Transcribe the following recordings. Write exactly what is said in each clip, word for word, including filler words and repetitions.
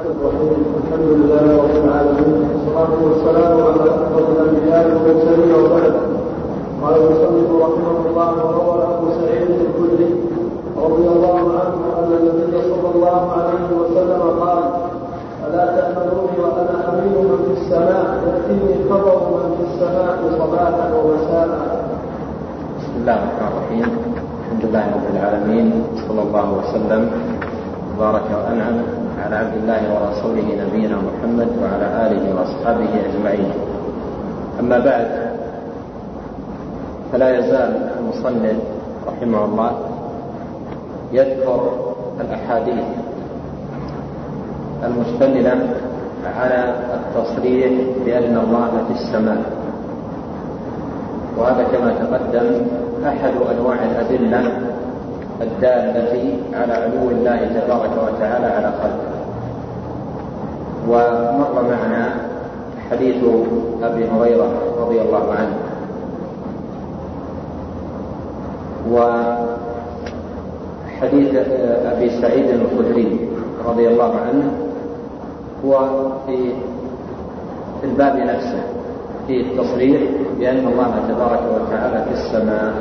الرحيم. الحمد لله رب العالمين، والصلاة والسلام على أفضل الأنبياء والمرسلين وبعد. قال المصنف رحمه الله: وروى أبو سعيد الخدري رضي الله عنه أن النبي صلى الله عليه وسلم قال: ألا تأمنوني وأنا أمين من في السماء، يأتيني خبر من في السماء صباحا ومساء. بسم الله الرحمن الرحيم. الحمد لله رب العالمين، صلى الله وسلم وبارك وأنعم على عبد الله ورسوله نبينا محمد وعلى آله وأصحابه أجمعين. أما بعد، فلا يزال المصنف رحمه الله يذكر الأحاديث المشتملة على التصريح بأن الله في السماء، وهذا كما تقدم أحد أنواع الأدلة الدالة على علو الله تبارك وتعالى على خلقه. ومر معنا حديث أبي هريرة رضي الله عنه، وحديث أبي سعيد الخدري رضي الله عنه هو في الباب نفسه، في التصريح بأن الله تبارك وتعالى في السماء،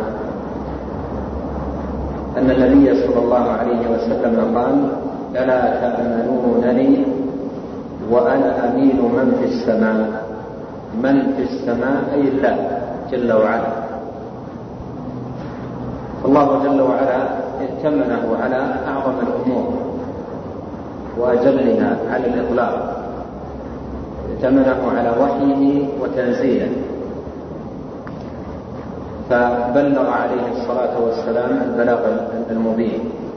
أن النبي صلى الله عليه وسلم قال: ألا تأمنونني وأنا أمين من في السماء. من في السماء أي الله جل وعلا. الله جل وعلا ائتمنه على أعظم الأمور وأجلها على الإطلاق، ائتمنه على وحيه وتنزيله، فبلغ عليه الصلاة والسلام البلاغ المبين،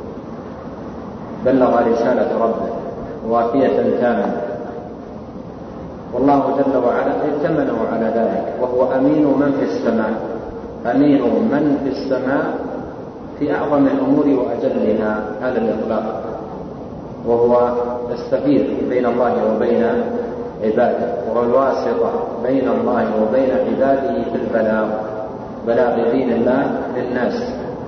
بلغ رسالة ربه وافية تامة، والله جل وعلا ائتمنه على ذلك، وهو أمين من في السماء. أمين من في السماء في أعظم الأمور وأجلها على الإطلاق، وهو السفير بين الله وبين عباده، وهو الواسطة بين الله وبين عباده في البلاغ، بلاغ دين الله للناس،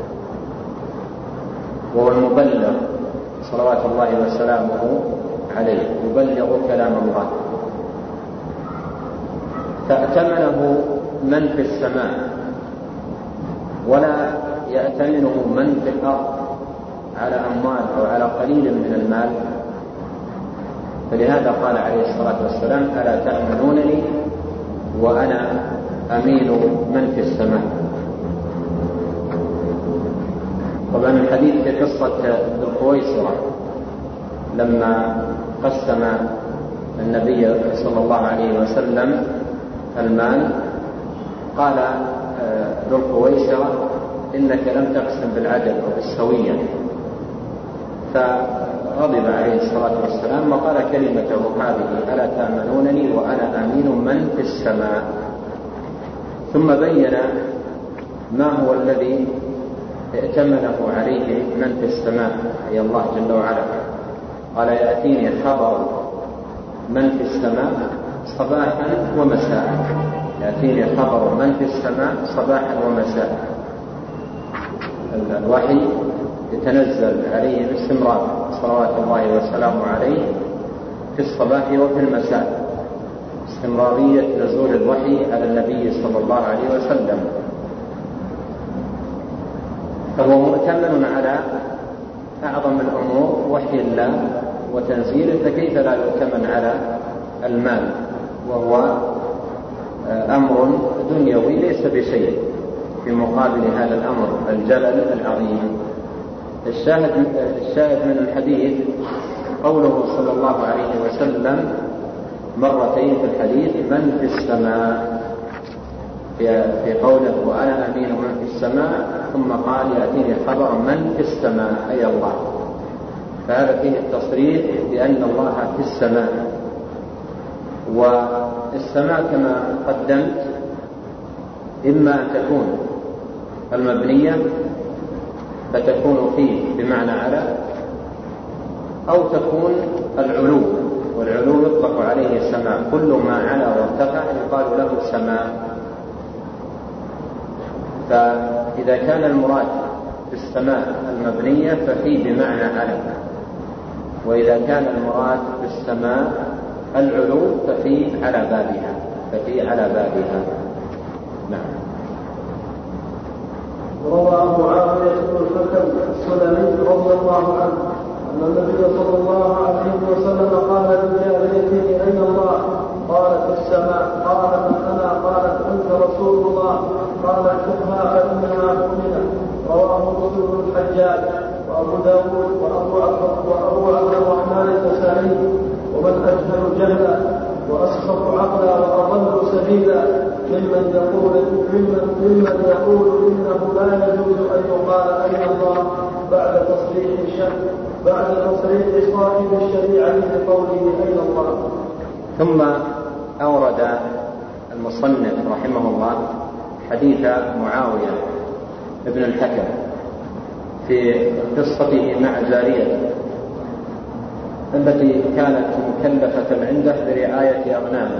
وهو المبلغ صلوات الله وسلامه عليه، يبلغ كلام الله. فأتمنه من في السماء، ولا يأتمنه من في الأرض على أموال أو على قليل من المال. فلهذا قال عليه الصلاة والسلام: ألا تأمنونني وأنا أمين من في السماء. طبعا الحديث في قصة ذو القويصرة لما قسم النبي صلى الله عليه وسلم المال، قال ذو القويصرة: إنك لم تقسم بالعدل أو بالسوية. فغضب عليه الصلاة والسلام وقال كلمته هذه: ألا تأمنونني وأنا أمين من في السماء. ثم بين ما هو الذي ائتمنه عليه من في السماء، أي الله جل وعلا. قال: يأتيني خبر من في السماء صباحا ومساء. يأتيني خبر من في السماء صباحا ومساء. الوحي يتنزل عليه باستمرار صلوات الله وسلامه عليه في الصباح وفي المساء، استمرارية نزول الوحي على النبي صلى الله عليه وسلم. فهو مؤتمن على أعظم الأمور، وحي الله وتنزيله، فكيف لا يؤتمن على المال، وهو أمر دنيوي ليس بشيء في مقابل هذا الأمر الجلل العظيم. الشاهد, الشاهد من الحديث قوله صلى الله عليه وسلم مرتين في الحديث: من في السماء، في قوله وأنا أمين من في السماء، ثم قال: يأتيني خبر من في السماء، أي الله. فهذا فيه التصريح بأن الله في السماء. والسماء كما قدمت إما أن تكون المبنية فتكون فيه بمعنى على، أو تكون العلو، والعلو يطلق عليه سماء. كل ما علا وارتفع يقال له سماء. فإذا كان المراد في السماء المبنية ففي بمعنى على، وإذا كان المراد بالسماء العلو ففي على بابها ففي على بابها. نعم. روى أبو عاوية بن الحكم السلمي رضي الله عنه أن النبي صلى الله عليه وسلم قال لجاريته أين الله؟ قالت في السماء. قال من أنا؟ قالت أنت رسول الله. قال اشوفها فإنها مؤمنة. رواه مسلم بن الحجاج وأبو داود وأبو عبد الرحمن النسائي. ومن أجهل جهلا وأسخط عقلا وأضل سبيلا ممن يقول ممن ممن يقول إنه لا يجوز أن يقال أين الله بعد تصريح الشك بعد تصريح صاحب الشريعة بقوله أين الله. ثم أورد المصنف رحمه الله حديث معاوية ابن الحكم في قصته مع جاريته التي كانت مكلفة عنده برعاية أغنامه،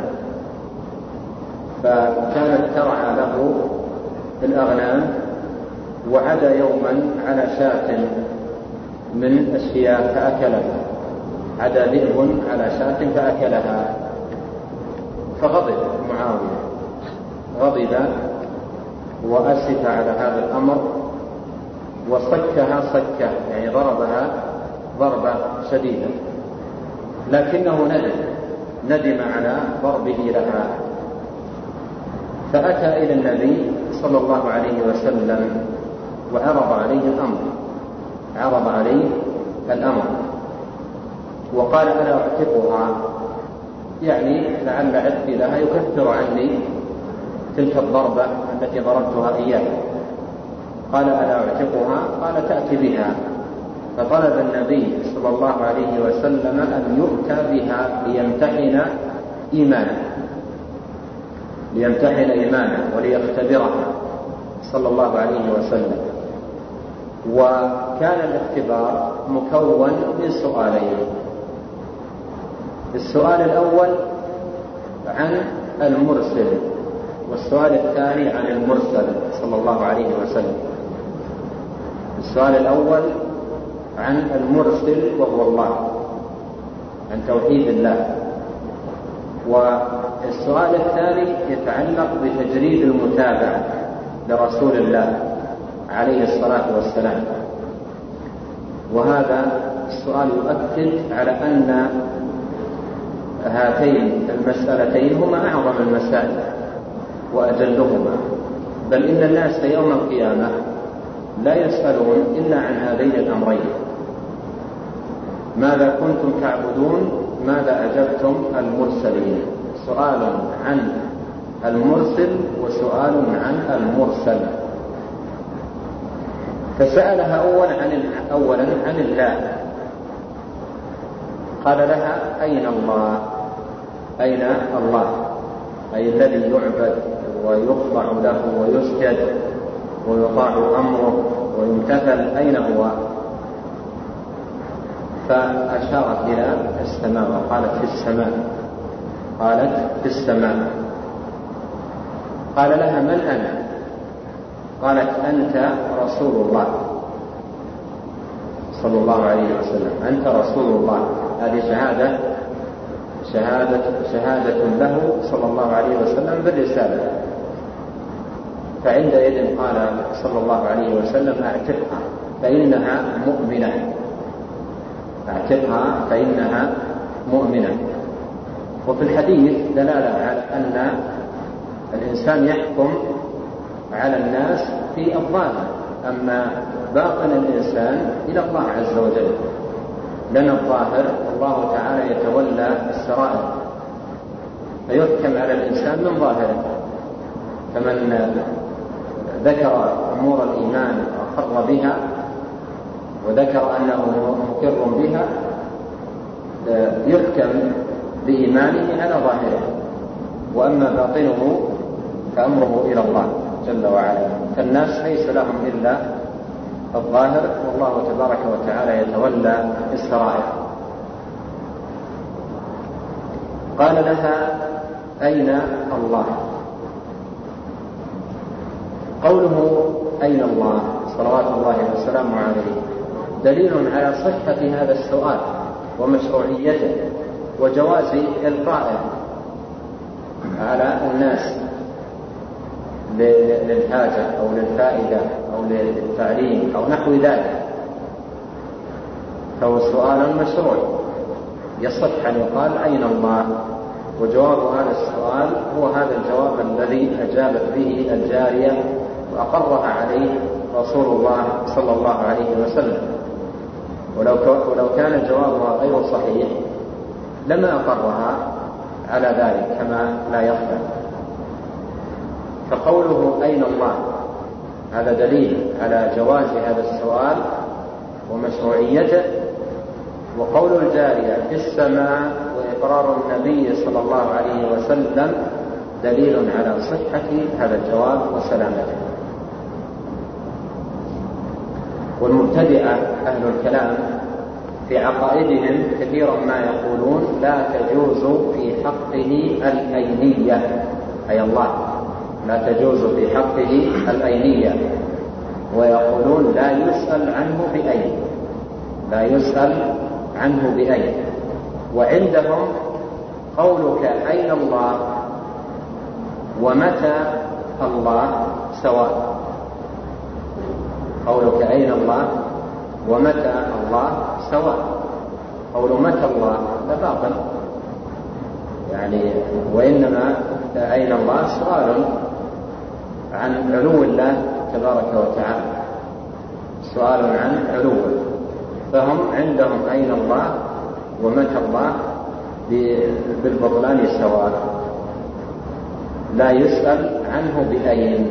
فكانت ترعى له الأغنام، وعدا يوما على شاة من الشياه فأكلها، عدا ذئب على شاة فأكلها، فغضب معاوية، غضب وأسف على هذا الأمر وصكها صكة، يعني ضربها ضربة شديدة، لكنه ندم ندم على ضربه لها، فأتى إلى النبي صلى الله عليه وسلم وعرض عليه الأمر عرض عليه الأمر وقال أنا أعتقها، يعني لعل عتقي لها يكفر عني تلك الضربة التي ضربتها إياها. قال ألا أعتقها؟ قال تأتي بها. فطلب النبي صلى الله عليه وسلم أن يؤتى بها ليمتحن إيمانه ليمتحن إيمانه وليختبرها صلى الله عليه وسلم. وكان الاختبار مكون من سؤالين. السؤال الأول عن المرسل، والسؤال الثاني عن المرسل صلى الله عليه وسلم. السؤال الأول عن المرسل وهو الله، عن توحيد الله، والسؤال الثاني يتعلق بتجريد المتابعة لرسول الله عليه الصلاة والسلام. وهذا السؤال يؤكد على أن هاتين المسألتين هما أعظم المسائل وأجلهما، بل إن الناس يوم القيامة لا يسألون إلا عن هذين الأمرين: ماذا كنتم تعبدون، ماذا أجبتم المرسلين. سؤال عن المرسل وسؤال عن المرسل. فسألها أولا عن أولا عن الله، قال لها أين الله؟ أين الله أي الذي يعبد ويخضع له ويسجد ويطاع أمره ويمتثل، أين هو؟ فأشارت إلى السماء وقالت في السماء قالت في السماء قال لها من أنا؟ قالت أنت رسول الله صلى الله عليه وسلم، أنت رسول الله. هذه شهادة شهادة شهادة له صلى الله عليه وسلم بالرسالة. فعندئذ قال صلى الله عليه وسلم اعتقها فإنها مؤمنة اعتقها فإنها مؤمنة. وفي الحديث دلالة على أن الإنسان يحكم على الناس في الظاهر، أما باطن الإنسان إلى الله عز وجل، لأن الظاهر الله تعالى يتولى السرائر، فيحكم على الإنسان من ظاهره. فمن ذكر أمور الإيمان وأقر بها وذكر أنه مقر بها يحكم بإيمانه على ظاهره، وأما باطنه فأمره إلى الله جل وعلا. فالناس ليس لهم إلا الظاهر، والله تبارك وتعالى يتولى السرائر. قال لها أين الله؟ قوله أين الله صلوات الله وسلامه عليه دليل على صحة هذا السؤال، ومشروعيته وجواز إلقائه على الناس للحاجة أو للفائدة أو للتعليم أو نحو ذلك، فهو سؤال مشروع يصح أن يقال أين الله؟ وجواب هذا السؤال هو هذا الجواب الذي أجابت به الجارية وأقرها عليه رسول الله صلى الله عليه وسلم، ولو كان جوابها غير صحيح لما أقرها على ذلك كما لا يخفى. فقوله أين الله هذا دليل على جواز هذا السؤال ومشروعيته، وقول الجارية في السماء وإقرار النبي صلى الله عليه وسلم دليل على صحة هذا الجواب وسلامته. والمبتدئة أهل الكلام في عقائدهم كثيرا ما يقولون لا تجوز في حقه الأينية، أي الله لا تجوز في حقه الأينية، ويقولون لا يسأل عنه بأين، لا يسأل عنه بأين. وعندهم قولك أين الله ومتى الله سواء، قولك أين الله ومتى الله سواء. قول متى الله لا باطل يعني، وإنما أين الله سؤال عن علو الله تبارك وتعالى، سؤال عن علوه، فهم عندهم أين الله ومتى الله بالبطلان سواء، لا يسأل عنه بأين.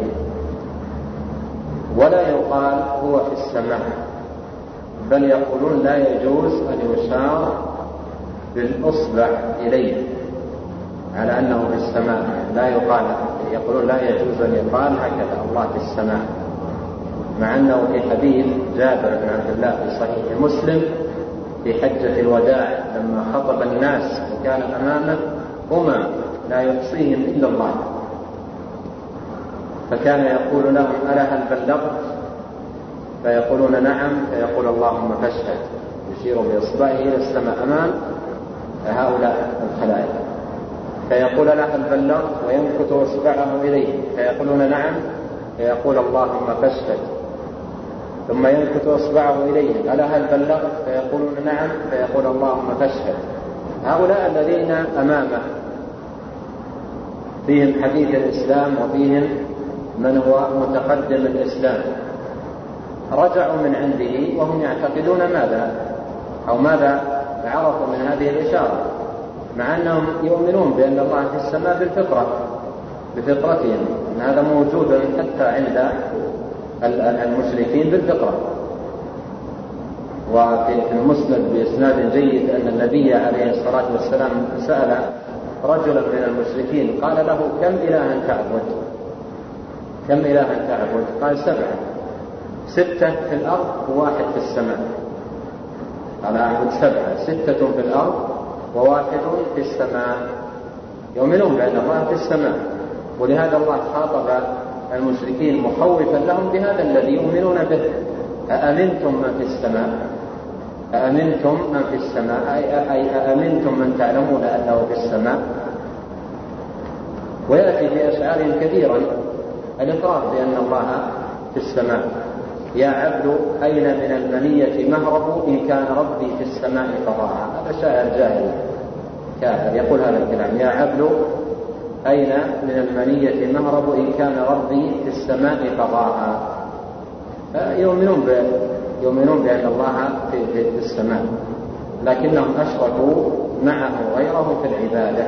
ولا يقال هو في السماء، بل يقولون لا يجوز أن يشار بالأصبع إليه على أنه في السماء، لا يقال، يقولون لا يجوز أن يقال هكذا الله في السماء، مع أنه في حديث جابر بن عبد الله في صحيح مسلم في حجة الوداع لما خطب الناس وكان أمامه أمم لا يحصيهم إلا الله، فكان يقول لهم ألا هل بلغت؟ فيقولون نعم، فيقول اللهم فاشهد، يشير بإصبعه إلى السماء أمام هؤلاء الخلائق، فيقول لا هل بلغت؟ وينكت إصبعه إليه، فيقولون نعم، فيقول اللهم فاشهد، ثم ينكت إصبعه إليه ألا هل بلغت؟ فيقولون نعم، فيقول اللهم فاشهد. هؤلاء الذين أمامه فيهم حديث الإسلام وفيهم من هو متقدم الإسلام، رجعوا من عنده وهم يعتقدون ماذا أو ماذا عرفوا من هذه الإشارة، مع أنهم يؤمنون بأن الله في السماء بالفطرة، بفطرتهم، أن هذا موجود حتى عند المشركين بالفطرة. وفي المسند بإسناد جيد أن النبي عليه الصلاة والسلام سأل رجلا من المشركين قال له كم إلها تعبد؟ كم إلها تعبد؟ قال سبعة، ستة في الأرض وواحد في السماء. قال أعبد سبعة، ستة في الأرض وواحد في السماء. يؤمنون بأن الله في السماء، ولهذا الله خاطب المشركين مخوفا لهم بهذا الذي يؤمنون به: أأمنتم من في السماء؟ أأمنتم من في السماء أي أأمنتم من تعلمون أنه في السماء؟ ويأتي في أشعار كثيرا الإقرار بأن الله في السماء: يا عبد أين من المنية مهرب إن كان ربي في السماء فضاعا. هذا شاعر جاهل كافر يقول هذا الكلام: يا عبد أين من المنية مهرب إن كان ربي في السماء فضاعا. يؤمنون ب... يؤمنون بأن الله في, في السماء، لكنهم أشركوا معه غيره في العبادة.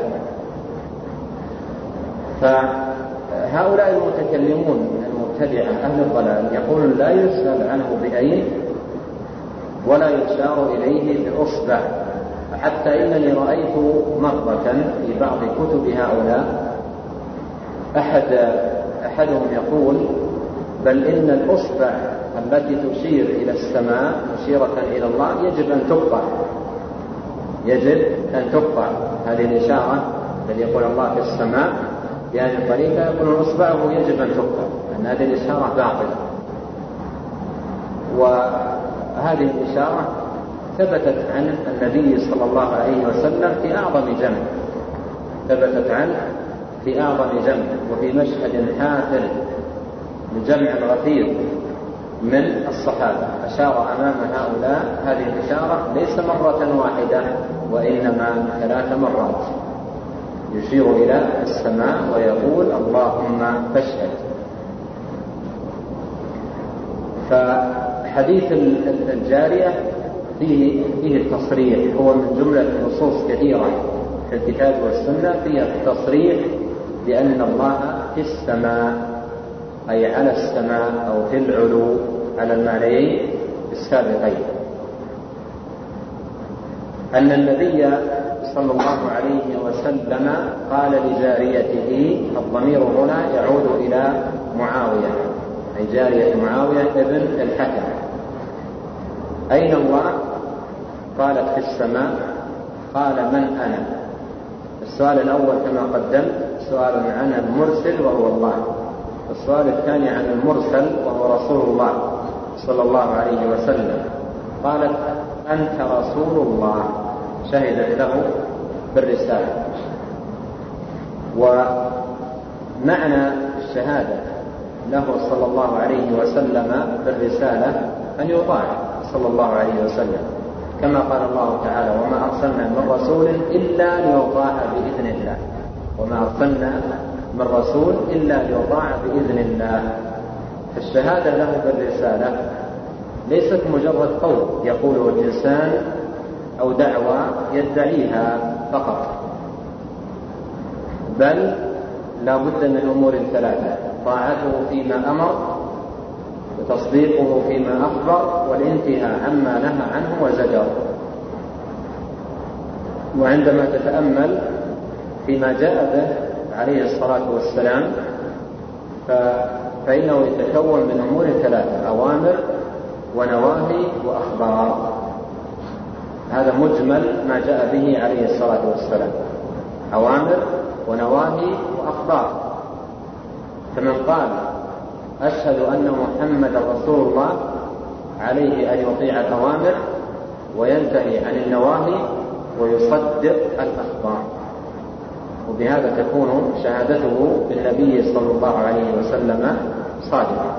فهؤلاء المتكلمون المبتدعة أهل الضلال يقولون لا يسأل عنه بأين ولا يشار إليه بأصبع، حتى إنني رأيت مرة في بعض كتب هؤلاء أحد أحدهم يقول: بل إن الأصبع التي تشير إلى السماء مشيرة إلى الله يجب أن تقطع، يجب أن تقطع هذه الإشارة التي يقول الله في السماء بهذه الطريقة، يقول أصبعه يجب أن تقطع، أن هذه الإشارة باطلة. وهذه الإشارة ثبتت عن النبي صلى الله عليه وسلم في أعظم جمع ثبتت عنه في أعظم جمع وفي مشهد حافل لجمع غفير من الصحابة، أشار أمام هؤلاء هذه الإشارة ليس مرة واحدة وإنما ثلاث مرات، يشير إلى السماء ويقول اللهم فاشهد. فحديث الجارية فيه فيه التصريح، هو من جملة نصوص كثيرة في الكتاب والسنة فيها التصريح بأن الله في السماء، أي على السماء أو في العلو، على المعنيين السابقين. أن النبي صلى الله عليه وسلم قال لجاريته، الضمير هنا يعود إلى معاوية، أي جارية معاوية ابن الحكم، أين الله؟ قالت في السماء. قال من أنا؟ السؤال الأول كما قدمت سؤال عن المرسل وهو الله، السؤال الثاني عن المرسل وهو رسول الله صلى الله عليه وسلم. قالت أنت رسول الله، شهدت له بالرسالة. ومعنى الشهادة له صلى الله عليه وسلم بالرسالة أن يطاع صلى الله عليه وسلم، كما قال الله تعالى وما أرسلنا من رسول إلا ليطاع بإذن الله، وما أرسلنا من رسول إلا ليطاع بإذن الله. فالشهادة له بالرسالة ليست مجرد قول يقوله الإنسان أو دعوة يدعيها فقط، بل لا بد من أمور ثلاثة: طاعته فيما أمر، وتصديقه فيما أخبر، والانتهاء عما نهى عنه وزجر. وعندما تتأمل فيما جاء به عليه الصلاة والسلام فإنه يتكون من أمور ثلاثة: أوامر ونواهي وأخبار. هذا مجمل ما جاء به عليه الصلاة والسلام: أوامر ونواهي وأخبار. فمن قال أشهد أن محمدا رسول الله عليه أن يطيع الأوامر وينتهي عن النواهي ويصدق الأخبار، وبهذا تكون شهادته بالنبي صلى الله عليه وسلم صادقة.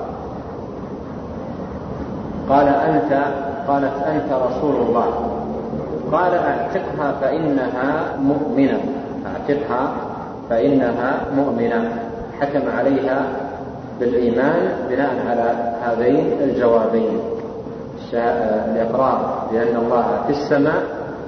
قال أنت، قالت أنت رسول الله. قال اعتقها فإنها مؤمنة، اعتقها فإنها مؤمنة. حكم عليها بالإيمان بناء على هذين الجوابين: الإقرار بأن الله في السماء،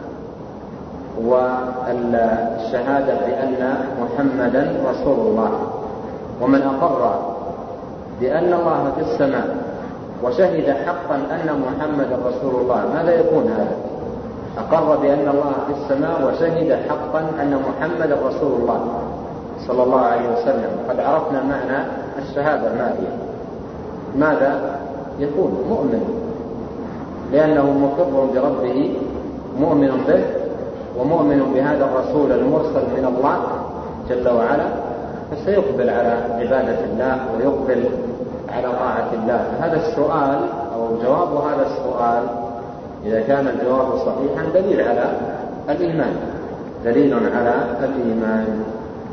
والشهادة بأن محمدا رسول الله. ومن أقر بأن الله في السماء وشهد حقا أن محمدا رسول الله، ماذا يكون هذا؟ أقر بأن الله في السماء وشهد حقا أن محمدا رسول الله صلى الله عليه وسلم. قد عرفنا معنى الشهادة ما هي. ماذا يكون؟ مؤمن، لأنه مقر بربه، مؤمن به، ومؤمن بهذا الرسول المرسل من الله جل وعلا، فسيقبل على عبادة الله ويقبل على طاعة الله. هذا السؤال أو جواب هذا السؤال إذا كان الجواب صحيحا دليل على الإيمان، دليل على الإيمان.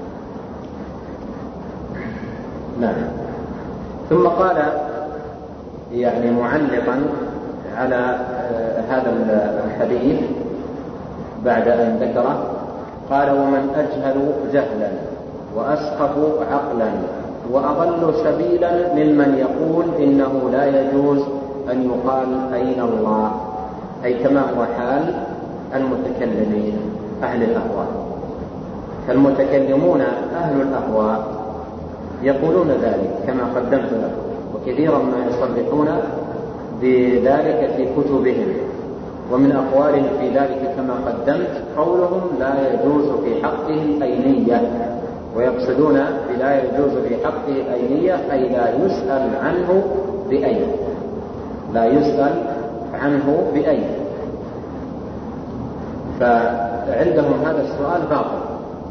نعم. ثم قال يعني معلقا على هذا الحديث بعد أن ذكره، قال ومن أجهل جهلا وأسخف عقلا وأضل سبيلا ممن يقول إنه لا يجوز أن يقال أين الله، أي كما هو حال المتكلمين أهل الأهواء. فالمتكلمون أهل الأهواء يقولون ذلك كما قدمت لكم، وكثيرا ما يصرحون بذلك في كتبهم. ومن أقوالهم في ذلك كما قدمت قولهم لا يجوز في حقه الأينية، ويقصدون بلا يجوز في حقه الأينية أي لا يسأل عنه بأين، لا يسأل عنه بأين. فعندهم هذا السؤال باطل.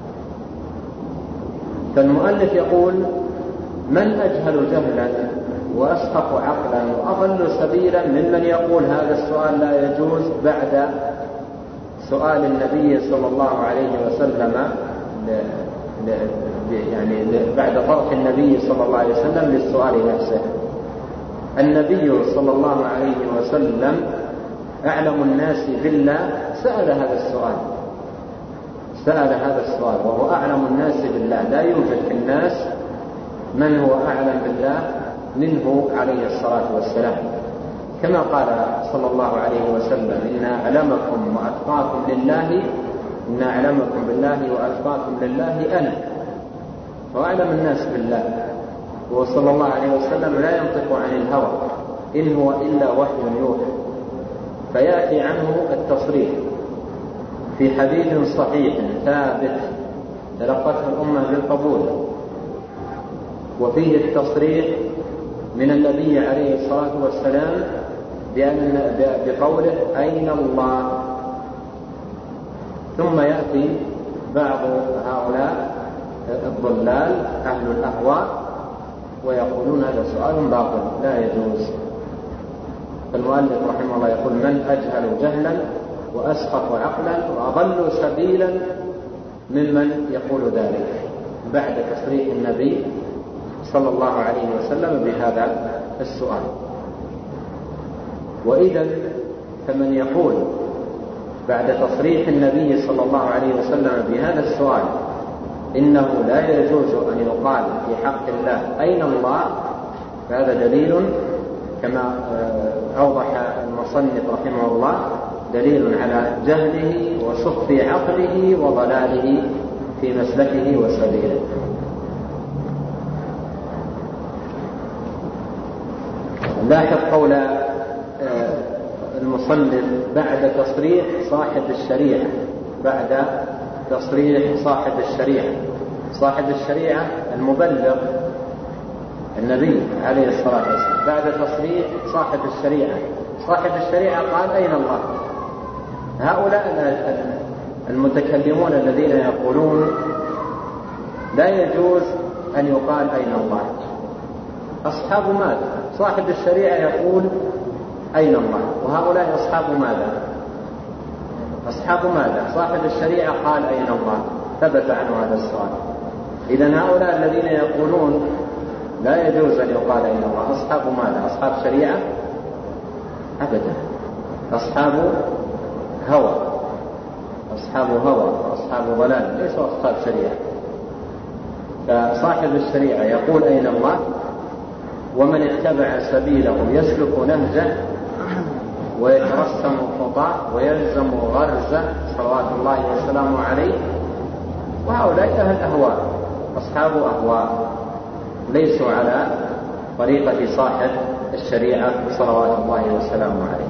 فالمؤلف يقول من أجهل جهلا وأسقط عقلا وأضل سبيلا ممن يقول هذا السؤال لا يجوز بعد سؤال النبي صلى الله عليه وسلم ل... ل... يعني بعد ترك النبي صلى الله عليه وسلم للسؤال نفسه. النبي صلى الله عليه وسلم أعلم الناس بالله سأل هذا السؤال سأل هذا السؤال وهو أعلم الناس بالله. لا يوجد في الناس من هو أعلم بالله منه عليه الصلاة والسلام، كما قال صلى الله عليه وسلم إن أعلمكم وأتقاكم لله إن أعلمكم بالله وأتقاكم لله أنا. وأعلم الناس بالله وصلى الله عليه وسلم لا ينطق عن الهوى إن هو إلا وحي يوحى، فيأتي عنه التصريح في حديث صحيح ثابت تلقته الأمة بالقبول، وفيه التصريح من النبي عليه الصلاة والسلام بأن بقوله أين الله. ثم يأتي بعض هؤلاء الضلال أهل الأهواء ويقولون هذا سؤال باطل لا يجوز. فالمؤلف رحمه الله يقول من أجهل جهلا وأسقط عقلا وأضل سبيلا ممن يقول ذلك بعد تصريح النبي صلى الله عليه وسلم بهذا السؤال. وإذا فمن يقول بعد تصريح النبي صلى الله عليه وسلم بهذا السؤال إنه لا يجوز أن يقال في حق الله أين الله، فهذا دليل كما أوضح المصنف رحمه الله دليل على جهله وسقط عقله وضلاله في مسلكه وسبيله. لاحظ قول المصنف بعد تصريح صاحب الشريعة بعد تصريح صاحب الشريعة صاحب الشريعة المبلغ النبي عليه الصلاة والسلام. بعد تصريح صاحب الشريعة صاحب الشريعة قال أين الله. هؤلاء المتكلمون الذين يقولون لا يجوز أن يقال أين الله أصحاب ماذا؟ صاحب الشريعة يقول أين الله، وهؤلاء أصحاب ماذا؟ أصحاب ماذا؟ صاحب الشريعة قال أين الله، ثبت عنه هذا السؤال. إذن هؤلاء الذين يقولون لا يجوز أن يقال أين الله أصحاب ماذا؟ أصحاب شريعة؟ أبدا، أصحاب هوى أصحاب هوى وأصحاب ضلال، ليسوا أصحاب شريعة. فصاحب الشريعة يقول أين الله، ومن اتبع سبيله يسلك نهجه ويترسم خطاه ويلزم غرزه صلوات الله وسلامه عليه. وهؤلاء أهل أهواء أصحاب أهواء ليسوا على طريقة صاحب الشريعة صلوات الله وسلامه عليه.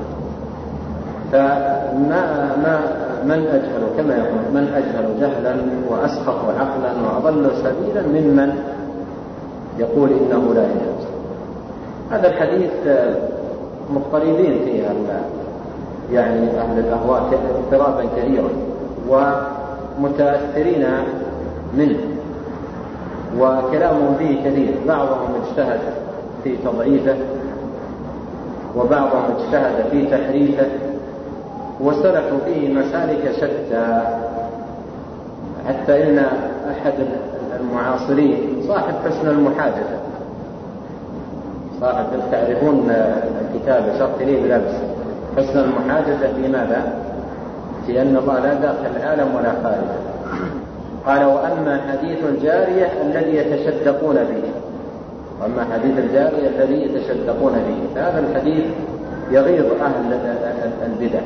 فما ما من أجهل كما يقول من أجهل جهلا وأسخط عقلا وأضل سبيلا ممن يقول إنه لا يجوز. هذا الحديث مضطربين فيه يعني أهل الأهواء اضطرابا كثيرا ومتأثرين منه وكلامهم فيه كثير. بعضهم اجتهد في تضعيفه وبعضهم اجتهد في تحريفه وسلكوا فيه مسالك شتى، حتى إن أحد المعاصرين صاحب حسن المحاجة صاحب تعرفون الكتاب شرط لي بلبس حسن المحاجة في ماذا؟ في أن الله لا داخل العالم ولا خارجه. قال وأما حديث الجارية الذي يتشدقون به وأما حديث الجارية الذي يتشدقون به فهذا الحديث يغيظ أهل البدع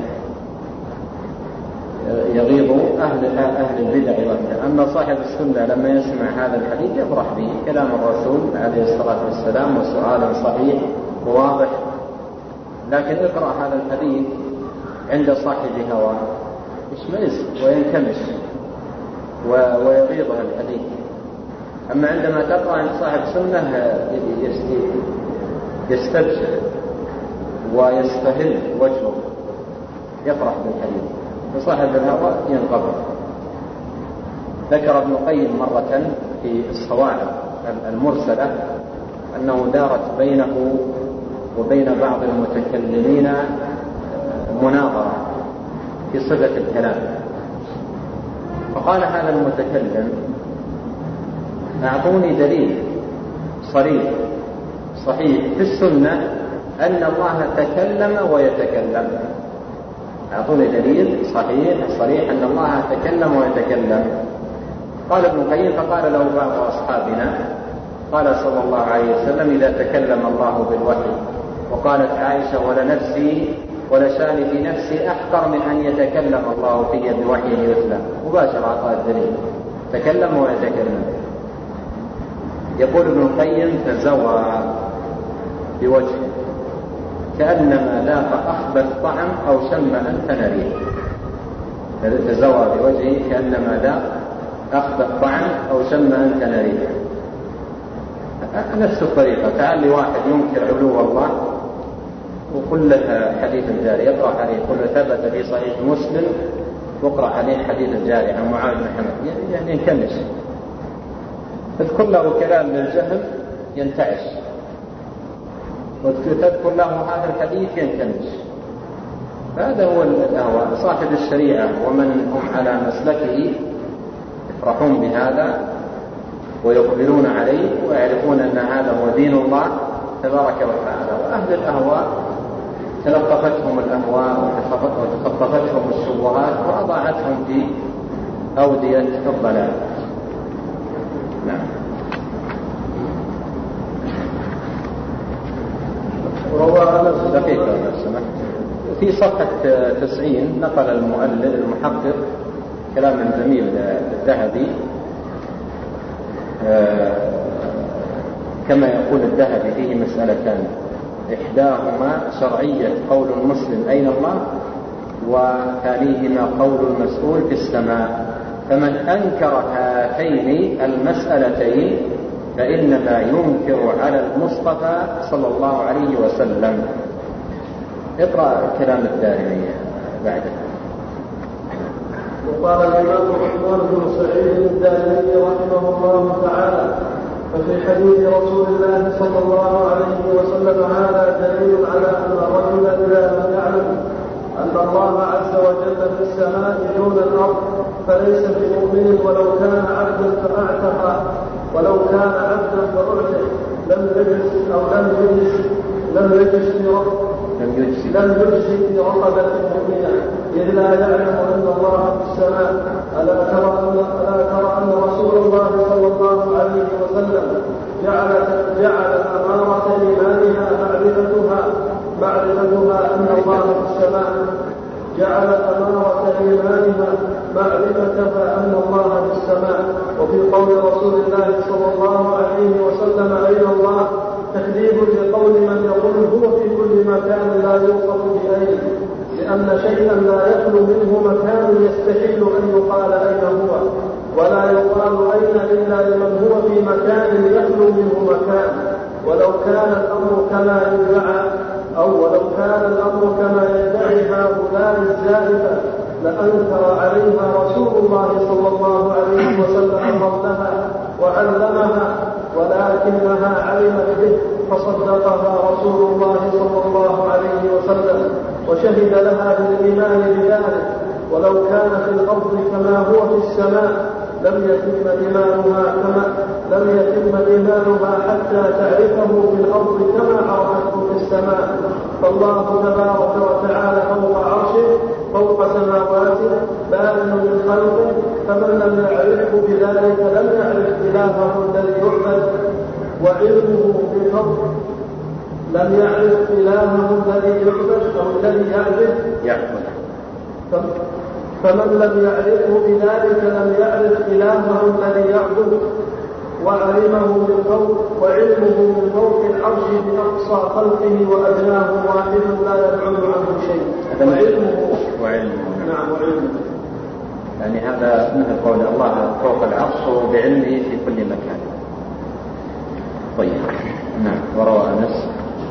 يغيظ أهل أهل البدع والبدع. أما صاحب السنة لما يسمع هذا الحديث يفرح به كلام الرسول عليه الصلاة والسلام وسؤال صحيح وواضح. لكن اقرأ هذا الحديث عند صاحب هوى يشمئز وينكمش ويغيظ الحديث. أما عندما تقرأ عند صاحب سنة يستبشر ويستهل وجهه يفرح بالحديث، وصاحب الهوى ينقبض. ذكر ابن القيم مرة في الصواعق المرسلة أنه دارت بينه وبين بعض المتكلمين مناظرة في صفة الكلام، فقال هذا المتكلم: أعطوني دليل صريح صحيح في السنة أن الله تكلم ويتكلم. أعطوني دليل صحيح صريح أن الله تكلم ويتكلم. قال ابن القيم: فقال له بعض أصحابنا: قال صلى الله عليه وسلم: إذا تكلم الله بالوحي. وقالت عائشة: ولنفسي ولشاني في نفسي أحقر من أن يتكلم الله في بوحي يتلى. مباشرة أعطاه الدليل: تكلم ويتكلم. يقول ابن القيم: تزوى بوجهه كأنما ذاق أخبث طعم أو شم أنتن ريح. تزوى بوجهه كأنما ذاق أخبث طعم أو شم أنتن ريح. نفس الطريقة. تعال لي واحد ينكر علو الله وقل له حديث الجاري، يقرأ عليه يقول ثبت في صحيح مسلم، واقرأ عليه حديث الجاري عن معاذ بن حمد، يعني ينكمش. تذكر له كلام للجهل ينتعش، وتذكر له هذا الحديث ينكمش. هذا هو الأهواء. صاحب الشريعة ومن هم على مسلكه يفرحون بهذا ويقبلون عليه ويعرفون أن هذا هو دين الله تبارك وتعالى. وأهل الأهواء تلطفتهم الأهواء وتخطفتهم الشبهات وأضاعتهم في أودية الضلال. نعم. دقيقة في صفحة تسعين نقل المؤلف المحقق كلام جميل للذهبي، كما يقول الذهبي فيه مسألتان: إحداهما شرعية قول المسلم أين الله، وثانيهما قول المسؤول في السماء. فمن أنكر هاتين المسألتين فإنما ينكر على المصطفى صلى الله عليه وسلم. اقرأ كلام الدارمي بعده. وقال الإمام عثمان بن سعيد الدارمي رحمه الله تعالى: ففي حديث رسول الله صلى الله عليه وسلم هذا دليل على أن الرجل إذا لم يعلم أن الله عز وجل في السماء دون الأرض فليس بمؤمن ولو كان عبدا فأعتق ولو كان عبدا فأعتق لم يجلس أو لم يجلس لم يجلس في لم يجلس في رقبة مؤمنة إذ لا يعلم أن الله في السماء. ألا ترى أن ألا ترى أن رسول الله صلى الله عليه وسلم جعل جعل أمارة إيمانها معرفتها معرفتها أن الله في السماء جعل أمارة إيمانها معرفتها أن الله في السماء. وفي قول رسول الله صلى الله عليه وسلم أين الله تكذيب لقول من يقول هو في كل مكان لا يوصف بأين، لأن شيئا لا يخلو منه مكان يستحيل أن يقال أين هو، ولا يقال أين إلا لمن هو في مكان يخلو منه مكان. ولو كان الأمر كما يدعى أو ولو كان الأمر كما يدعي هؤلاء الزائفة لأنكر عليها رسول الله صلى الله عليه وسلم قولها وعلمها، ولكنها علمت به فصدقها رسول الله صلى الله عليه وسلم وشهد لها بالإيمان بذلك. ولو كان في الأرض كما هو في السماء لم يتم إيمانها كما لم يتم إيمانها حتى تعرفه في الأرض كما عرفته في السماء. فالله تبارك وتعالى فوق عرشه فوق سماواته بائن من خلقه، فمن لم يعرفه بذلك لم يعرف إلهه الذي يعبد وعلمه بالفضل لم يعرف إلهه الذي يعبد أو الذي يعبد فمن لم يعرفه بذلك لم يعرف إلهه الذي يعبد وعلمه من فوق وعلمه من فوق العرش بأقصى خلقه وأدناه واحد لا يبعد عنه شيء. وعلمه وعلمه نعم وعلمه يعني هذا مثل قول الله فوق العرش وبعلمه في كل مكان. طيب نعم. وروى أنس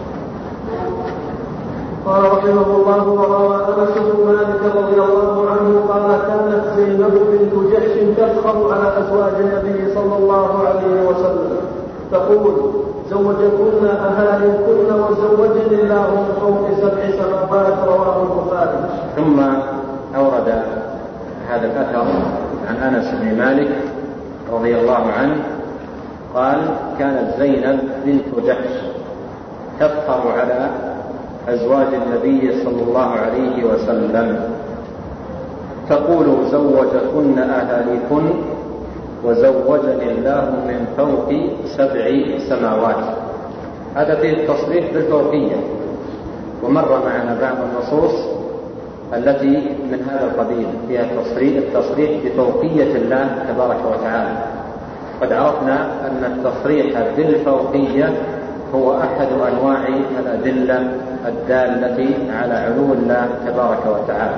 قال رحمه الله: وروى أنس بن مالك رضي الله عنه قال: كانت زينب بنت جحش تفخر على أزواج النبي صلى الله عليه وسلم تقول: زوجكن أهاليكن وزوجني الله من فوق سبع سماوات. رواه البخاري. ثم أورد هذا الأثر عن أنس بن مالك رضي الله عنه قال: كانت زينب بنت جحش تفخر على أزواج النبي صلى الله عليه وسلم تقول: زوجكن أهاليكن وزوجني الله من فوق سبع سماوات. هذا فيه التصريح بالفوقية، ومر معنا بعض النصوص التي من هذا القبيل فيها التصريح بفوقية الله تبارك وتعالى. قد عرفنا أن التصريح بالفوقية هو أحد أنواع الأدلة الدالة على علو الله تبارك وتعالى.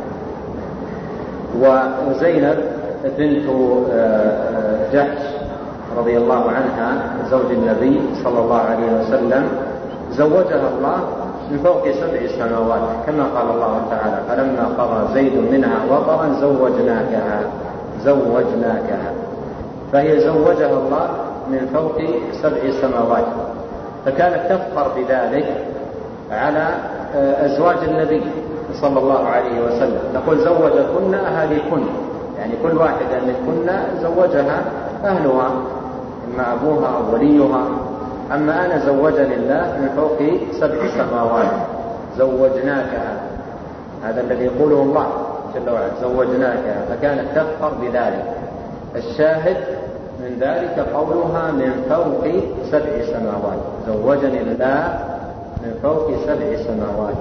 وزينب بنت جحش رضي الله عنها زوج النبي صلى الله عليه وسلم زوجها الله من فوق سبع سماوات، كما قال الله تعالى: فلما قضى زيد منها وطرا زوجناكها زوجناكها. فهي زوجها الله من فوق سبع سماوات، فكانت تفخر بذلك على أزواج النبي صلى الله عليه وسلم، تقول: زوجكن أهاليكن، يعني كل واحدة منكن زوجها أهلها، إما أبوها أو وليها. أما أنا زوجني الله من فوق سبع سماوات زوجناكها، هذا الذي يقوله الله جل وعلا: زوجناكها، فكانت تفخر بذلك. الشاهد من ذلك قولها من فوق سبع سماوات، زوجني الله من فوق سبع سماوات.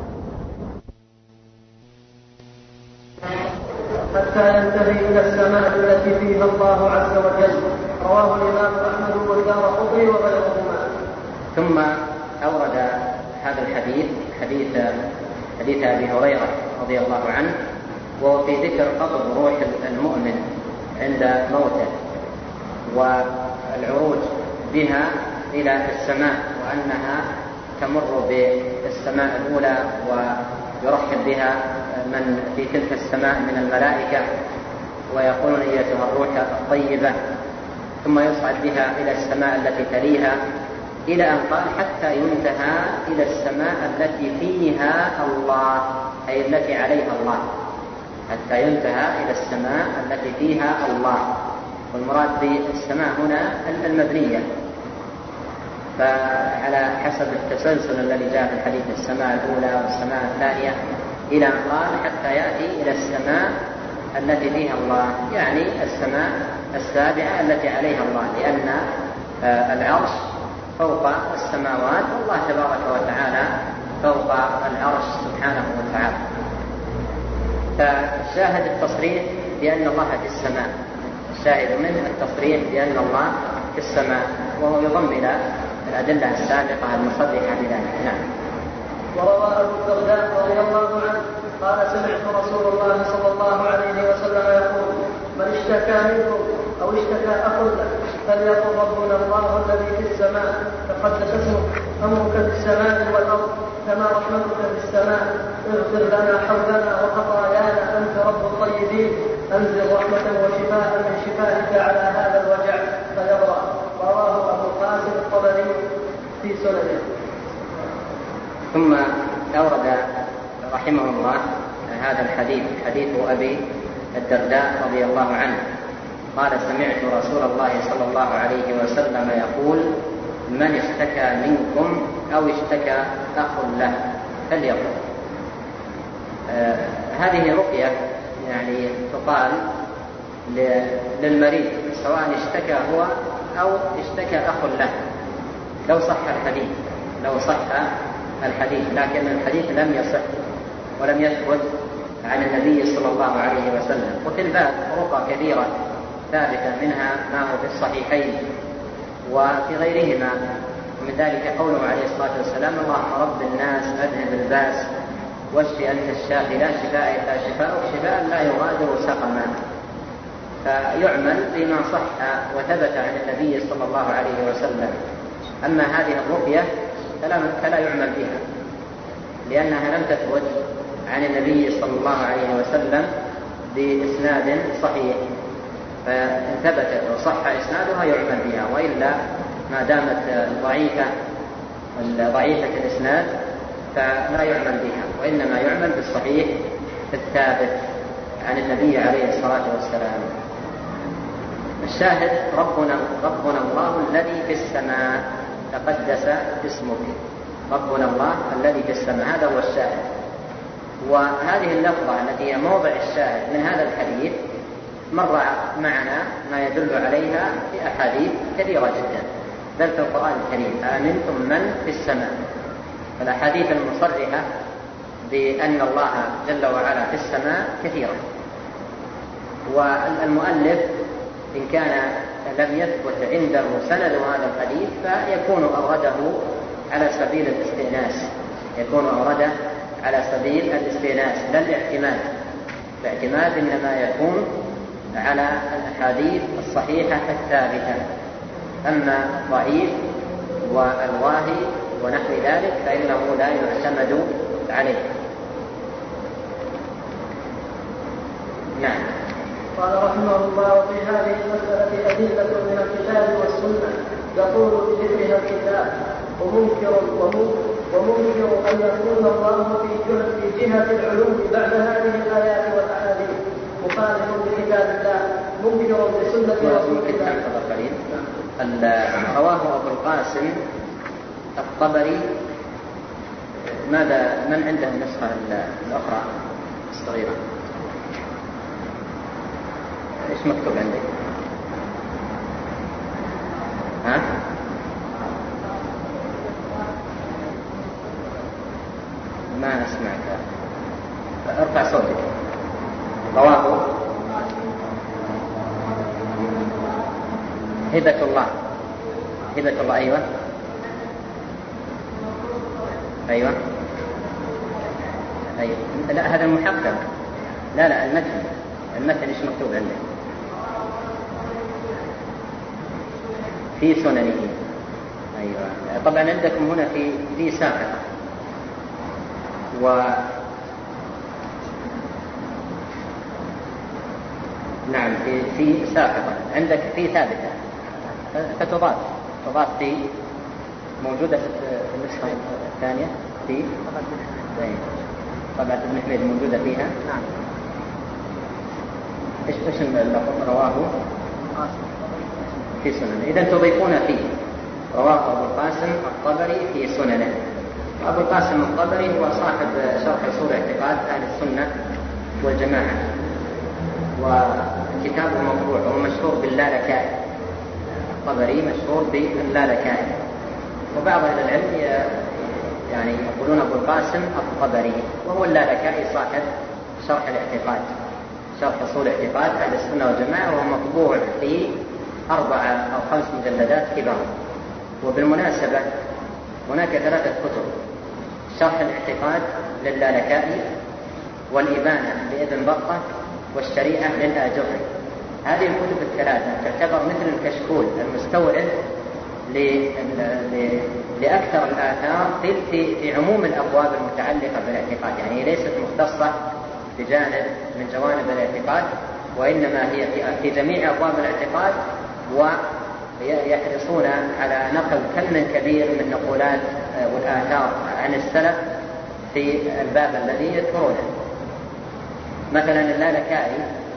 حتى ينتهي إلى السماء التي فيها الله عز وجل. رواه الإمام أحمد والدارقطني وغيرهما. ثم أورد هذا الحديث حديث حديث أبي هريرة رضي الله عنه، وهو في ذكر قبض روح المؤمن عند موته والعروج بها إلى السماء، وأنها تمر بالسماء الأولى ويرحب بها من في تلك السماء من الملائكة ويقولون: أيتها الروح الطيبة، ثم يصعد بها إلى السماء التي تليها، إلى أن قال: حتى ينتهى إلى السماء التي فيها الله، أي التي عليها الله، حتى ينتهى إلى السماء التي فيها الله. والمراد بالسماء هنا المبنية، فعلى حسب التسلسل الذي جاء في الحديث: السماء الأولى والسماء الثانية، إلى أن قال: حتى يأتي إلى السماء التي فيها الله، يعني السماء السابعة التي عليها الله، لأن العرش فوق السماوات، والله تبارك وتعالى فوق العرش سبحانه وتعالى. فالشاهد التصريح بأن الله في السماء، الشاهد منه التصريح بأن الله في السماء، وهو يضم إلى الأدلة السابقة المصرحة بذلك. نعم. وروى أبو الدرداء رضي الله عنه قال: سمعت رسول الله صلى الله عليه وسلم يقول: من اشتكى منكم أو اشتكى أخ له فليقل: ربنا الله الذي في السماء تقدس اسمك، أمرك في السماء والأرض، كما رحمتك في السماء، اغفر لنا حولنا وخطايانا، أنت رب الطيبين، أنزل رحمة وشفاء من شفائك على هذا الوجع فيبرأ. رواه أبو القاسم الطبري في سننه. ثم أورد رحمه الله هذا الحديث، حديث أبي الدرداء رضي الله عنه قال: سمعت رسول الله صلى الله عليه وسلم يقول: من اشتكى منكم أو اشتكى أخ له فليقل. آه هذه رقية يعني تقال للمريض، سواء اشتكى هو أو اشتكى أخ له، لو صح الحديث لو صح الحديث لكن الحديث لم يصح ولم يثبت عن النبي صلى الله عليه وسلم. وفي الباب رقى كثيرة ثابتة، منها ما هو في الصحيحين وفي غيرهما، ومن ذلك قوله عليه الصلاة والسلام: اللهم رب الناس أذهب الباس واشف أنت الشافي لا شفاء إلا شفاءك شفاء لا يغادر سقما. فيعمل بما صح وثبت عن النبي صلى الله عليه وسلم. أما هذه الرقية فلا يعمل بها، لأنها لم تثبت عن النبي صلى الله عليه وسلم بإسناد صحيح، فإن ثبتت وصح إسنادها يعمل بها، وإلا ما دامت ضعيفة ضعيفة الإسناد فلا يعمل بها، وإنما يعمل بالصحيح الثابت عن النبي عليه الصلاة والسلام. الشاهد ربنا, ربنا الله الذي في السماء تقدس اسمك، ربنا الله الذي في السماء، هذا هو الشاهد. وهذه اللفظة التي هي موضع الشاهد من هذا الحديث مر معنا ما يدل عليها في أحاديث كثيرة جدا، بل في القرآن الكريم آمنتم من في السماء. فالأحاديث المصرحة بأن الله جل وعلا في السماء كثيرة، والمؤلف إن كان لم يثبت عنده سند هذا الحديث فيكون أورده على سبيل الاستئناس، يكون أورده على سبيل الاستئناس لا الاعتماد. الاعتماد إنما يكون على الأحاديث الصحيحة الثابتة، أما الضعيف والواهي ونحو ذلك فإنه لا يعتمد عليه. نعم. قال رحمه الله: وفي هذه المسألة أدلة من الكتاب والسنة يقول بذكرها الكتاب، ومنكر ومنكر أن يكون الله في جهة العلوم بعد هذه الآيات والأحاديث مخالف لكتاب الله منكر بسنة رسول الله. رواه أبو القاسم الطبري. ماذا من عنده النسخة الأخرى الصغيرة؟ إيش مكتوب عندك؟ ها؟ ما أسمعك، ارفع صوتك. رواه هبة الله، هبة الله. أيوة أيوة أيوة لا، هذا المحقق. لا لا المتن، المتن إيش مكتوب عندك؟ في سننه. أيوة طبعا عندكم هنا في في ساقطة، و نعم في في ساقطة، عندك في ثابتة فتضاف، تضاف في موجودة في النسخة الثانية في طبعة ابن حميد موجودة فيها. نعم. ايش ايش اللفظ؟ رواه في سننه. إذا تضيفون فيه رواه أبو القاسم الطبري في سننه. أبو القاسم الطبري هو صاحب شرح أصول اعتقاد أهل السنة والجماعة، وكتابه مطبوع ومشهور باللالكائي. الطبري مشهور باللالكائي، وبعض أهل العلم يعني يقولون أبو القاسم الطبري، وهو اللالكائي صاحب شرح الاعتقاد، شرح أصول اعتقاد أهل السنة والجماعة، وهو مطبوع في أربعة أو خمس مجلدات كبار. وبالمناسبة هناك ثلاثة كتب: شرح الاعتقاد لللالكائي، والإبانة لابن بطة، والشريعة للآجري. هذه الكتب الثلاثة تعتبر مثل الكشكول المستورد لأكثر الآثار في في عموم الأبواب المتعلقة بالاعتقاد، يعني ليست مختصة بجانب من جوانب الاعتقاد، وإنما هي في جميع أبواب الاعتقاد، ويحرصون على نقل كم كبير من نقولات والآثار عن السلف في الباب الذي يذكرونه. مثلا اللالكائي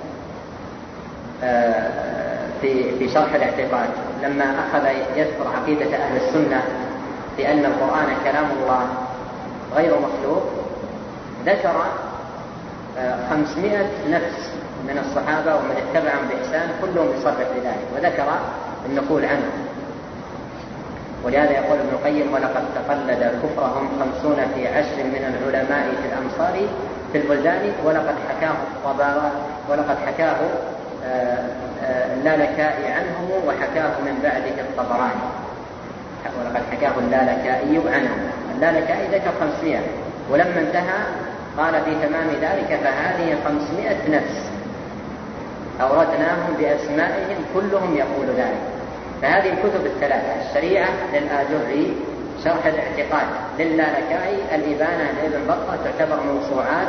في في شرح الاعتقاد لما أخذ يذكر عقيدة أهل السنة بأن القرآن كلام الله غير مخلوق، ذكر خمسمائة نفس من الصحابة ومن اتبعهم بإحسان كلهم يصرح بذلك، وذكر النقول عنه. ولهذا يقول ابن القيم: ولقد تقلد كفرهم خمسون في عشر من العلماء في الأمصار في البلدان، ولقد حكاه الطبراني ولقد حكاه اللالكائي عنهم، وحكاه من بعده الطبراني. ولقد حكاه اللالكائي عنهم. اللالكائي ذكر خمسمائة، ولما انتهى قال في تمام ذلك: فهذه خمسمائة نفس أوردناهم بأسمائهم كلهم يقول ذلك. فهذه الكتب الثلاثة: الشريعة للآجري، شرح الاعتقاد لللالكائي، الإبانة لابن بطة، تعتبر موسوعات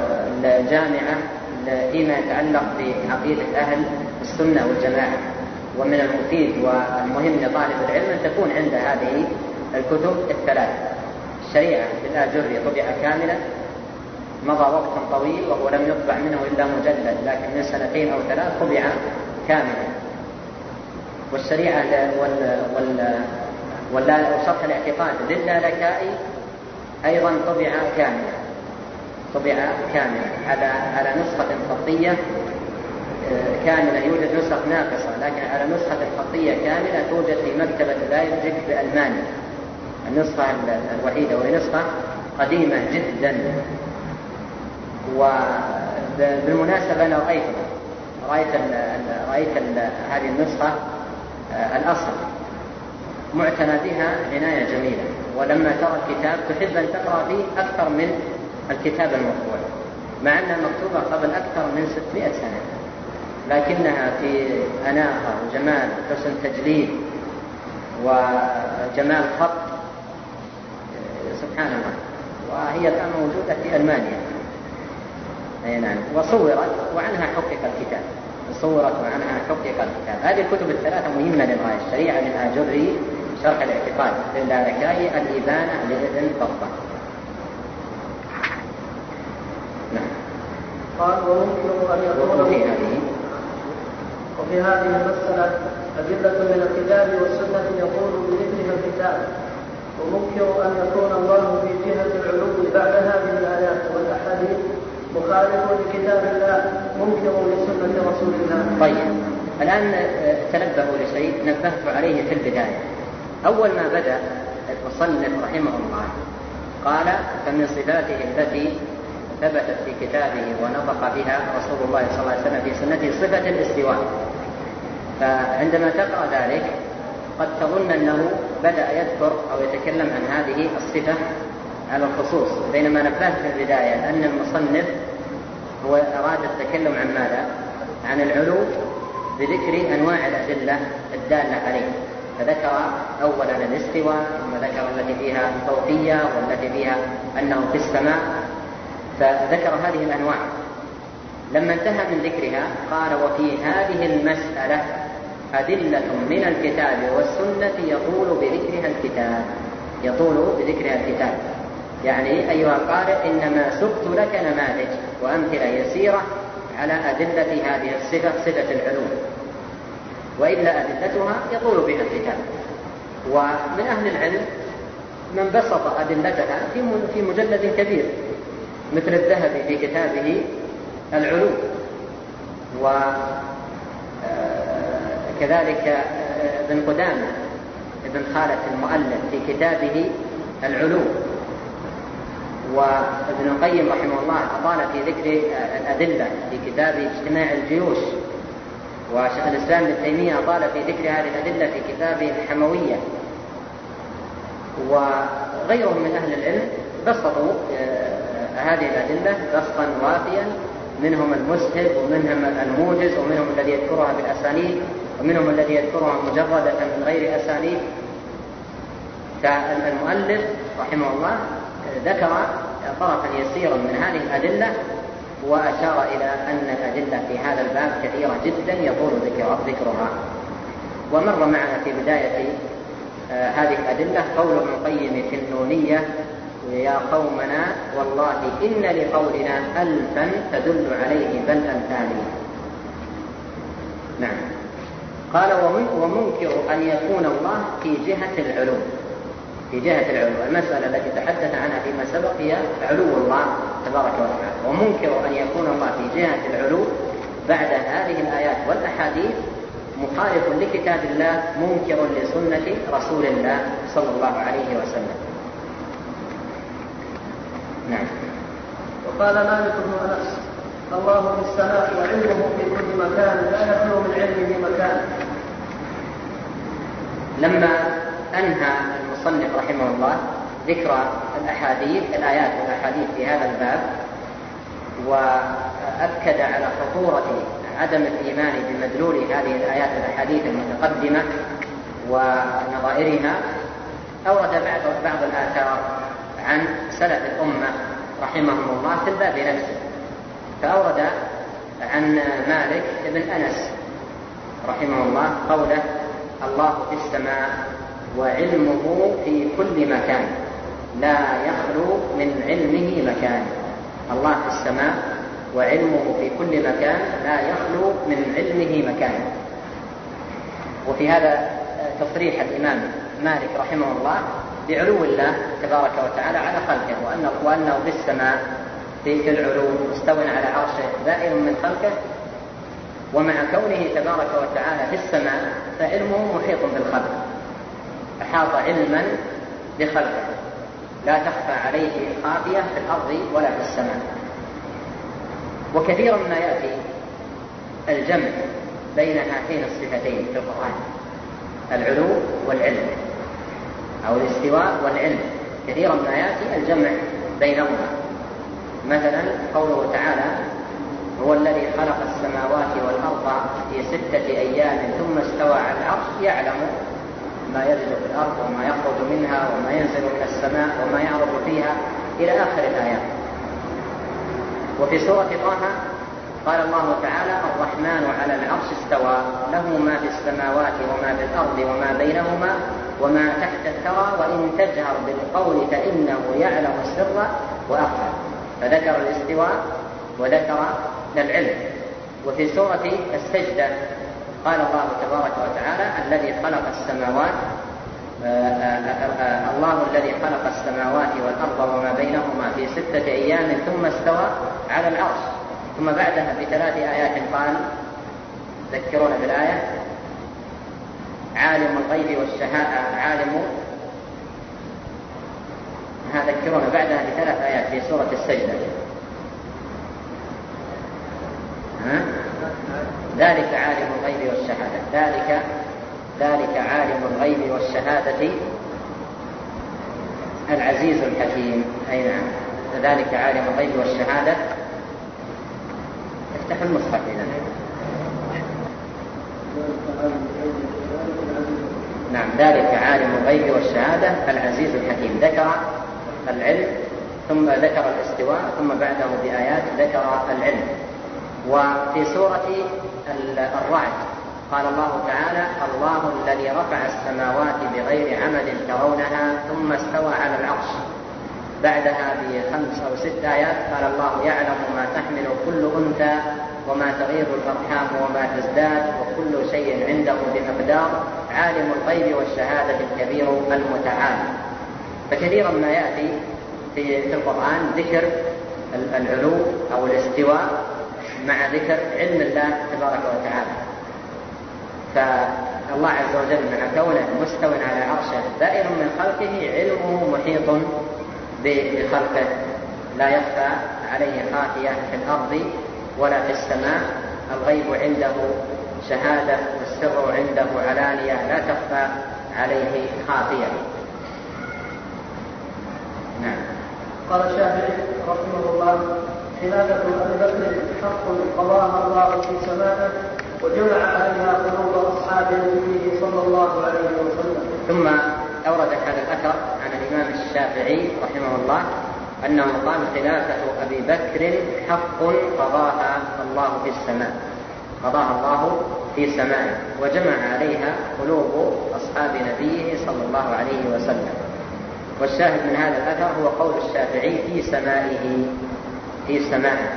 جامعة فيما يتعلق بعقيدة أهل السنة والجماعة. ومن المفيد والمهم لطالب العلم أن تكون عند هذه الكتب الثلاث. الشريعة للآجري طبع كاملا، مضى وقت طويل وهو لم يطبع منه إلا مجلد، لكن من سنتين أو ثلاث طبع كاملا. والشريعة وال وال وشرح الاعتقاد للالكائي أيضا طبع كاملا، طبع كاملا على على نسخة خطية كاملة. يوجد نسخ ناقصة، لكن على نسخة خطية كاملة توجد في مكتبة لايبزيغ بألمانيا، النسخة الوحيدة، وهي نسخة قديمة جدا. وبالمناسبة أنا رأيت رأيت رأيت هذه النسخة الأصل معتنى بها عناية جميلة، ولما ترى الكتاب تحب أن تقرأ فيه أكثر من الكتاب المطبوع، مع أنها مكتوبة قبل أكثر من ستمائة سنة، لكنها في أناقة وجمال حسن تجليد وجمال خط سبحان الله. وهي الآن موجودة في ألمانيا. أي نعم. وصورت وعنها حقق الكتاب، صورت وعنها حقق الكتاب. هذه الكتب الثلاثة مهمة للغاية: الشريعة للآجري، شرح الاعتقاد للالكائي، الإبانة لابن بطة. نعم. قال وممكن أن يكون وفي هذه وفي هذه المسألة أدلة من الكتاب والسنة يقول بذكرها الكتاب، وممكن أن يكون الله في جهة العلو بعد هذه الآيات والأحاديث مخالف لكتاب الله منكر لسنة رسول الله. طيب، الآن تنبهوا لشيء نبهت عليه في البداية. أول ما بدأ المصنف رحمه الله قال: فمن صفاته التي ثبتت في كتابه ونطق بها رسول الله صلى الله عليه وسلم في سنته صفة الاستواء. فعندما تقرأ ذلك قد تظن أنه بدأ يذكر أو يتكلم عن هذه الصفة على الخصوص، بينما نبهت في البداية أن المصنف هو أراد التكلم عن ماذا؟ عن العلو بذكر أنواع الأدلة الدالة عليه. فذكر أولا الاستواء، ثم ذكر التي فيها الفوقية والتي فيها أنه في السماء، فذكر هذه الأنواع. لما انتهى من ذكرها قال: وفي هذه المسألة أدلة من الكتاب والسنة يطول بذكرها الكتاب، يطول بذكرها الكتاب. يعني أيها القارئ إنما سقت لك نماذج وأمثلة يسيرة على أدلة هذه الصفة، صفة العلو، وإلا أدلتها يطول بها الكتاب. ومن أهل العلم من بسط أدلتها في مجلد كبير مثل الذهبي في كتابه العلو، وكذلك ابن قدامة ابن خالد المؤلف في كتابه العلو، وابن القيم رحمه الله أطال في ذكر الأدلة في كتاب اجتماع الجيوش، وشيخ الإسلام ابن تيمية أطال في ذكر هذه الأدلة في كتابه الحموية، وغيرهم من أهل العلم بسطوا هذه الأدلة بسطا وافيا، منهم المسهب ومنهم الموجز ومنهم الذي يذكرها بالأسانيد ومنهم الذي يذكرها مجردة من غير أسانيد. فالمؤلف رحمه الله ذكر طرفا يسيرا من هذه الأدلة، وأشار إلى أن الأدلة في هذا الباب كثيرة جدا يطول ذكرها. ومر معنا في بداية آه هذه الأدلة قول ابن القيم في النونية: يا قومنا والله إن لقولنا ألفا تدل عليه بل أمثاله. نعم. قال: ومنكر أن يكون الله في جهة العلو، في جهة العلو. المسألة التي تحدث عنها فيما سبق هي علو الله تبارك وتعالى. ومنكر أن يكون الله في جهة العلو بعد هذه الآيات والأحاديث مخالف لكتاب الله منكر لسنة رسول الله صلى الله عليه وسلم. نعم. وقال مالك بن أنس: الله في السماء وعلمه في كل مكان لا يخلو من علمه مكان. لما أنهى المصنف رحمه الله ذكر الأحاديث الآيات والأحاديث في هذا الباب، وأكد على خطورة عدم الإيمان بمدلول هذه الآيات والأحاديث المتقدمة ونظائرها، أورد بعض الآثار عن سلف الأمة رحمهم الله في الباب نفسه. فأورد عن مالك بن أنس رحمه الله قوله الله في السماء وعلمه في كل مكان لا يخلو من علمه مكان. الله في السماء وعلمه في كل مكان لا يخلو من علمه مكان. وفي هذا تصريح الإمام مالك رحمه الله بعلو الله تبارك وتعالى على خلقه، وأنه, وأنه في السماء في العلو مستوٍ على عرشه دائم من خلقه. ومع كونه تبارك وتعالى في السماء فعلمه محيط بالخلق، أحاط علما بخلقه لا تخفى عليه خافية في الأرض ولا في السماء. وكثيرا ما يأتي الجمع بين هاتين الصفتين في القرآن، العلو والعلم أو الاستواء والعلم، كثيرا ما يأتي الجمع بينهما. مثلا قوله تعالى هو الذي خلق السماوات والأرض في ستة أيام ثم استوى على العرش يعلم ما ينزل في الأرض وما يخرج منها وما ينزل من السماء وما يعرض فيها إلى آخر الآيات. وفي سورة طه قال الله تعالى الرحمن على العرش استوى له ما في السماوات وما في الأرض وما بينهما وما تحت الثرى وإن تجهر بالقول فإنه يعلم السر وأخفى. فذكر الاستواء وذكر العلم. وفي سورة السجدة قال الله تبارك وتعالى الذي خلق السماوات الله الذي خلق السماوات والأرض وما بينهما في ستة أيام ثم استوى على العرش. ثم بعدها بثلاث آيات قال ذكرون بالآية عالم الغيب والشهادة عالم هذا ذكرون بعدها بثلاث آيات في سورة السجدة. ها؟ ذلك عالم الغيب والشهادة ذلك ذلك عالم الغيب والشهادة العزيز الحكيم. أي نعم ذلك عالم الغيب والشهادة. افتح المصحف إذا. نعم ذلك عالم الغيب والشهادة العزيز الحكيم. ذكر العلم ثم ذكر الاستواء ثم بعده بآيات ذكر العلم. وفي سورة الرعد قال الله تعالى الله الذي رفع السماوات بغير عمد ترونها ثم استوى على العرش. بعدها بخمس أو ست آيات قال الله يعلم ما تحمل كل أنثى وما تغيظ الأرحام وما تزداد وكل شيء عنده بمقدار عالم الغيب والشهادة الكبير المتعال. فكثيرا ما يأتي في القرآن ذكر العلو أو الاستواء مع ذكر علم الله تبارك وتعالى. فالله عز وجل مع كونه مستوٍ على عرشه دائر من خلقه علمه محيط بخلقه لا يخفى عليه خافية في الأرض ولا في السماء. الغيب عنده شهادة والسر عنده علانية لا تخفى عليه خافية. نعم. قال الشافعي رحمه الله خلافة أبي بكر حق قضاها الله في سمائه وجمع عليها قلوب أصحاب نبيه صلى الله عليه وسلم. ثم أورد هذا الأثر عن الإمام الشافعي رحمه الله أنه قال خلافة أبي بكر حق قضاها الله في السماء قضاها الله في سمائه وجمع عليها قلوب أصحاب نبيه صلى الله عليه وسلم. والشاهد من هذا الأثر هو قول الشافعي في سمائه في سمائه.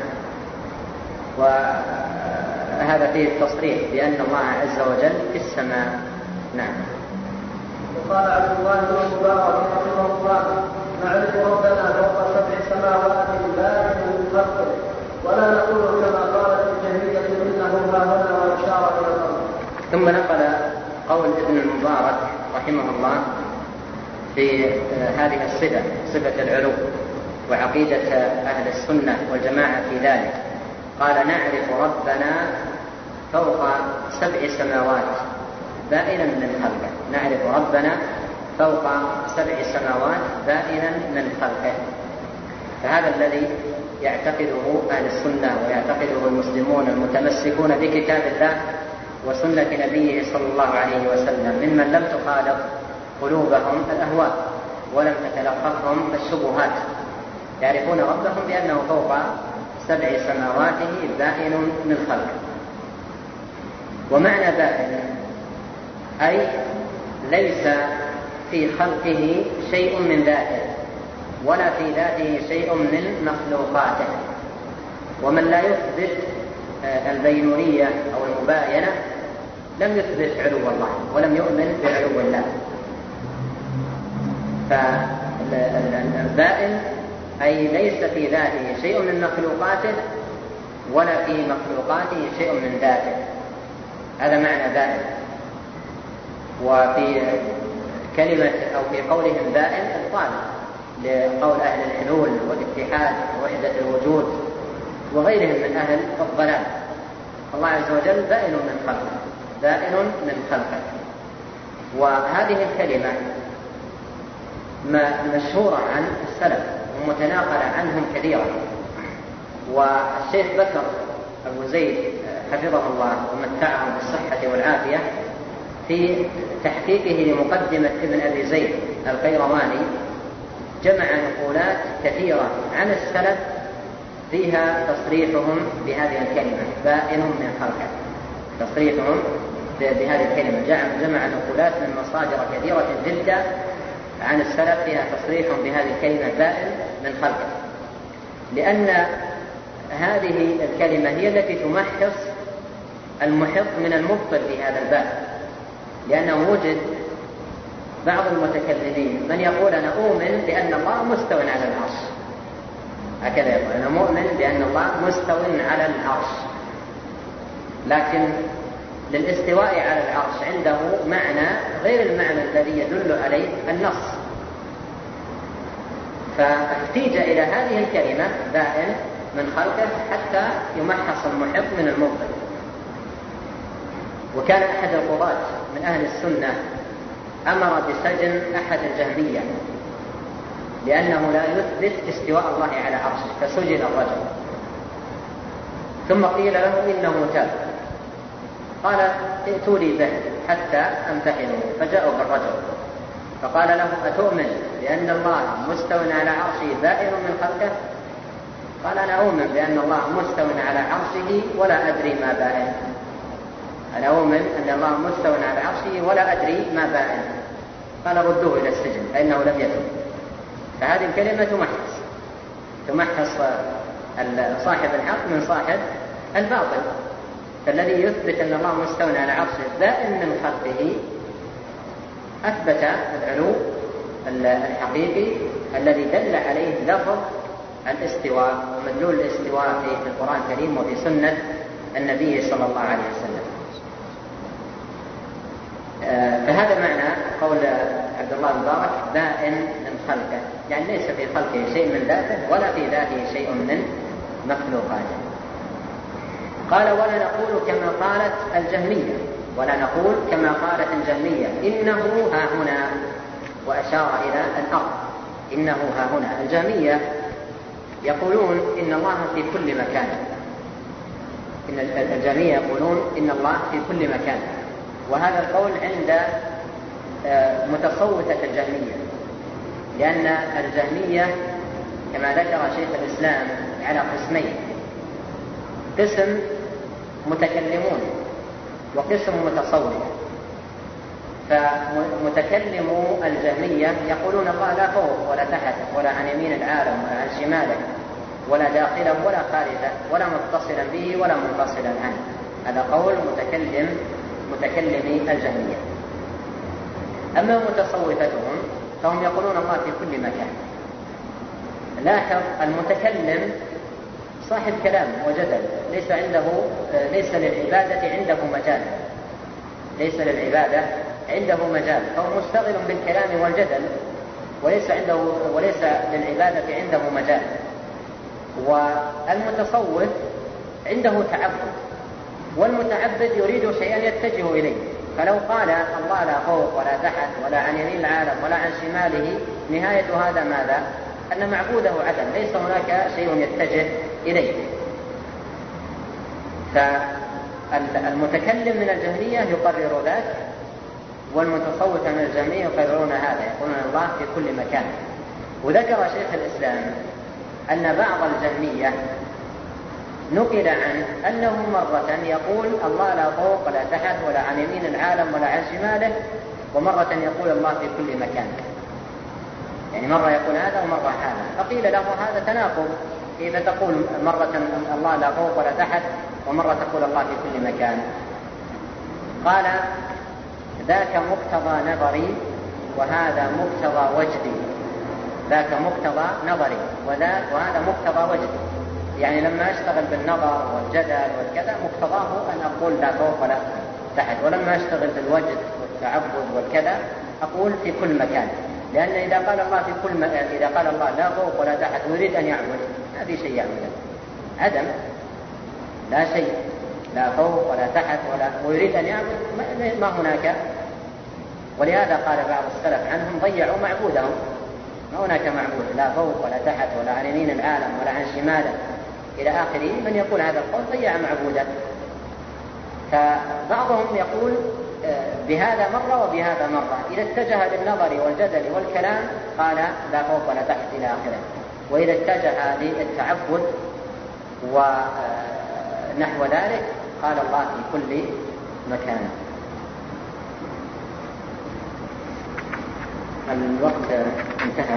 وهذا فيه التصريح بأن الله عز وجل في السماء. نعم. وقال عبد الله بن المبارك رحمه الله نعرف ربنا فوق سبع سماوات لا من خلقه ولا نقول كما قالت الجهمية انه ها هنا واشار الى الارض. ثم نقل قول ابن المبارك رحمه الله في هذه الصفة صفة العلو وعقيدة أهل السنة والجماعة في ذلك. قال نعرف ربنا فوق سبع سماوات بائنا من خلقه. نعرف ربنا فوق سبع سماوات بائنا من خلقه. فهذا الذي يعتقده أهل السنة ويعتقده المسلمون المتمسكون بكتاب الله وسنة نبيه صلى الله عليه وسلم ممن لم تخالط قلوبهم الأهواء ولم تتلقفهم الشبهات. يعرفون ربهم بأنه فوق سبع سماواته بائن من خلقه. ومعنى بائن أي ليس في خلقه شيء من ذاته ولا في ذاته شيء من مخلوقاته. ومن لا يثبت البينونية أو المباينة لم يثبت علو الله ولم يؤمن بعلو الله. فالبائن أي ليس في ذاته شيء من مخلوقاته ولا في مخلوقاته شيء من ذاته، هذا معنى بائن. وفي كلمة أو في قولهم بائن إبطال لقول أهل الحلول والاتحاد ووحدة الوجود وغيرهم من أهل الضلال. الله عز وجل بائن من خلقه، بائن من خلقه. وهذه الكلمة مشهورة عن السلف ومتناقلة عنهم كثيرا. والشيخ بكر أبو زيد حفظه الله ومتعه بالصحة والعافية في تحقيقه لمقدمة ابن أبي زيد القيرواني جمع نقولات كثيرة عن السلف فيها تصريحهم بهذه الكلمة بائن من خلقه، تصريحهم بهذه الكلمة. جمع نقولات من مصادر كثيرة جدا عن السلف فيها تصريحهم بهذه الكلمة بائن من خلقه، لأن هذه الكلمة هي التي تمحص المحط من المبطل في هذا الباب. لأنه وجد بعض المتكلمين من يقول أنا أؤمن بأن الله مستو على العرش، هكذا يقول أنا مؤمن بأن الله مستو على العرش، لكن للاستواء على العرش عنده معنى غير المعنى الذي يدل عليه النص، فاحتيج إلى هذه الكلمة بائن من خلقه حتى يمحص المحط من المبطل. وكان أحد القضاة من أهل السنة أمر بسجن أحد الجهمية لأنه لا يثبت استواء الله على عرشه، فسجن الرجل. ثم قيل له إنه تاب، قال ائتوا لي به حتى أمتحنه، فجاءوا بالرجل فقال له أتؤمن بأن الله مستو على عرشه بائن من خلقه؟ قال أنا أؤمن بأن الله مستو على عرشه ولا أدري ما بائن، أنا أؤمن أن الله مستو على عرشه ولا أدري ما بائن. قال ردوه إلى السجن فإنه لم يتب. فهذه الكلمة تمحص تمحص صاحب الحق من صاحب الباطل. فالذي يثبت أن الله مستو على عرشه بائن من خلقه أثبت العلو الحقيقي الذي دل عليه لفظ الاستواء ومدلول الاستواء في القرآن الكريم وفي سنة النبي صلى الله عليه وسلم. فهذا معنى قول عبد الله المبارك بائن من خلقه، يعني ليس في خلقه شيء من ذاته ولا في ذاته شيء من مخلوقاته. قال ولا نقول كما قالت الجهمية، ولا نقول كما قالت الجهمية إنه ها هنا، وأشار إلى الأرض، إنه ها هنا. الجهمية يقولون إن الله في كل مكان، إن الجهمية يقولون إن الله في كل مكان، وهذا القول عند متصوفة الجهمية، لأن الجهمية كما ذكر شيخ الإسلام على قسمين، قسم متكلمون وقسم متصوفة. فمتكلمو الجهمية يقولون الله لا فوق ولا تحت ولا عن يمين العالم ولا عن شماله ولا داخله ولا خارجه ولا متصلا به ولا منفصلا عنه. هذا قول متكلم متكلمي الجهمية. أما متصوفتهم فهم يقولون الله في كل مكان. لاحظ المتكلم صاحب كلام وجدل، ليس عنده ليس للعبادة عنده مجال، ليس للعبادة عنده مجال، فهو مشتغل بالكلام والجدل وليس عنده وليس للعبادة عنده مجال. والمتصوف عنده تعبد، والمتعبد يريد شيئا يتجه إليه، فلو قال الله لا فوق ولا تحت ولا عن يمين العالم ولا عن شماله، نهاية هذا ماذا؟ أن معبوده عدم، ليس هناك شيء يتجه إليه. فالمتكلم من الجهمية يقرر ذلك، والمتصوف من الجهمية يقررون هذا، يقولون الله في كل مكان. وذكر شيخ الإسلام أن بعض الجهمية نقل عنه أنه مرة يقول الله لا فوق ولا تحت ولا عن يمين العالم ولا عن شماله، ومرة يقول الله في كل مكان. يعني مرة يقول هذا ومرة هذا. فقيل له هذا تناقض، كيف تقول مرة الله لا فوق ولا تحت ومرة تقول الله في كل مكان؟ قال ذاك مقتضى نظري وهذا مقتضى وجدي. ذاك مقتضى نظري وهذا مقتضى وجدي. يعني لما أشتغل بالنظر والجدل والكذا مقتضاه أن أقول لا فوق ولا تحت، ولما أشتغل بالوجد والتعبد والكذا أقول في كل مكان. لأن إذا قال الله في كل م... إذا قال الله لا فوق ولا تحت ويريد أن يعبد، ما في شيء يعبد، عدم، لا شيء، لا فوق ولا تحت ولا ويريد أن يعبد، ما هناك. ولهذا قال بعض السلف عنهم ضيعوا معبودهم، ما هناك معبود لا فوق ولا تحت ولا عن يمين العالم ولا عن شماله إلى آخره. من يقول هذا القول ضيع معبودا. فبعضهم يقول بهذا مرة وبهذا مرة، إذا اتجه للنظر والجدل والكلام قال لا فوق ولا تحت إلى آخره، وإذا اتجه للتعبد ونحو ذلك قال الله في كل مكان. الوقت انتهى.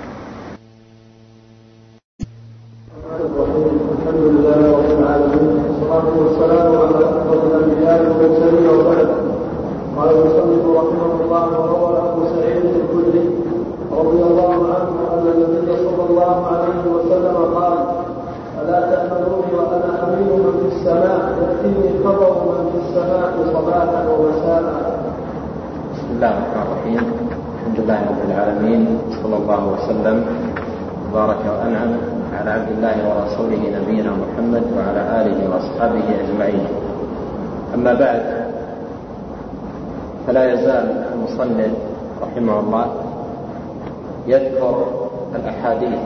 الحمد لله رب العالمين، والصلاة والسلام على أفضل الأنبياء والمرسلين وبعد. قال المصنف رحمه الله: وروى أبو سعيد الخدري رضي الله عنه أن النبي صلى الله عليه وسلم قال: ألا تأمنوني وأنا أمين من في السماء يأتيني خبر من في السماء صباحا ومساء. بسم الله الرحمن الرحيم. الحمد لله رب العالمين، صلى الله وسلم وبارك وأنعم على عبد الله ورسوله نبينا محمد وعلى آله وأصحابه أجمعين. أما بعد، فلا يزال المصنف رحمه الله يذكر الأحاديث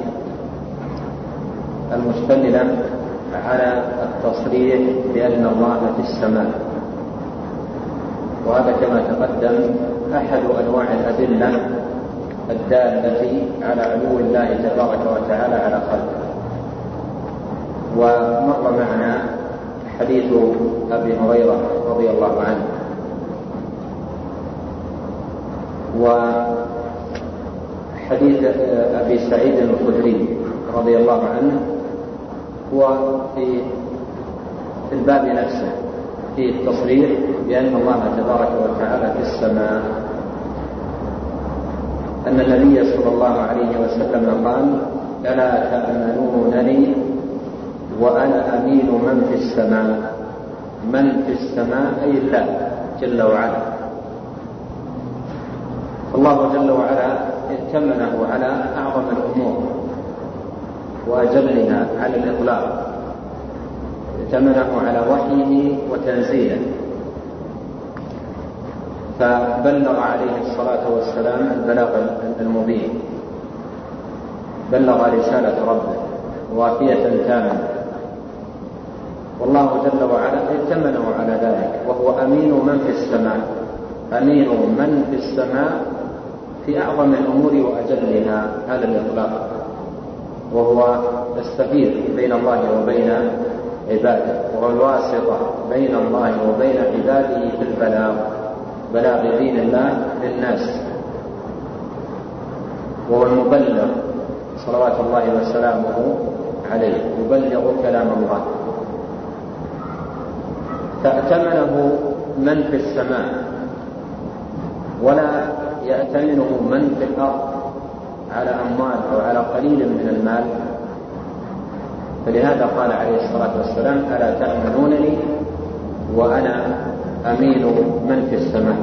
المشتملة على التصريح بأن الله في السماء، وهذا كما تقدم أحد أنواع الأدلة الدالة على علو الله تبارك وتعالى على خلقه. ومر معنا حديث أبي هريرة رضي الله عنه، وحديث أبي سعيد الخدري رضي الله عنه هو في الباب نفسه، في التصريح بأن الله تبارك وتعالى في السماء، أن النبي صلى الله عليه وسلم قال: ألا تأمنونني وأنا أمين من في السماء. من في السماء أي الله جل وعلا. الله جل وعلا ائتمنه على أعظم الأمور وأجلها على الإطلاق، ائتمنه على وحيه وتنزيله، فبلغ عليه الصلاة والسلام البلاغ المبين، بلغ رسالة ربه وافية تامة، والله جل وعلا ائتمنه على ذلك، وهو أمين من في السماء. أمين من في السماء في أعظم الأمور وأجلها على الإطلاق، وهو السفير بين الله وبين عباده، وهو الواسطة بين الله وبين عباده في البلاغ، بلاغ دين الله للناس، وهو المبلغ صلوات الله وسلامه عليه، يبلغ كلام الله. فأتمنه من في السماء، ولا يأتمنه من في الأرض على أموال أو على قليل من المال. فلهذا قال عليه الصلاة والسلام: ألا تأمنونني وأنا أمين من في السماء.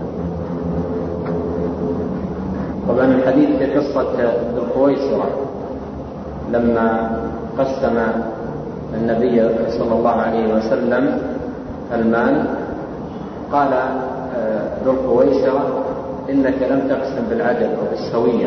طبعا الحديث في قصة ذو القويصرة لما قسم النبي صلى الله عليه وسلم المال، قال ذو القويصرة: إنك لم تقسم بالعدل أو بالسوية.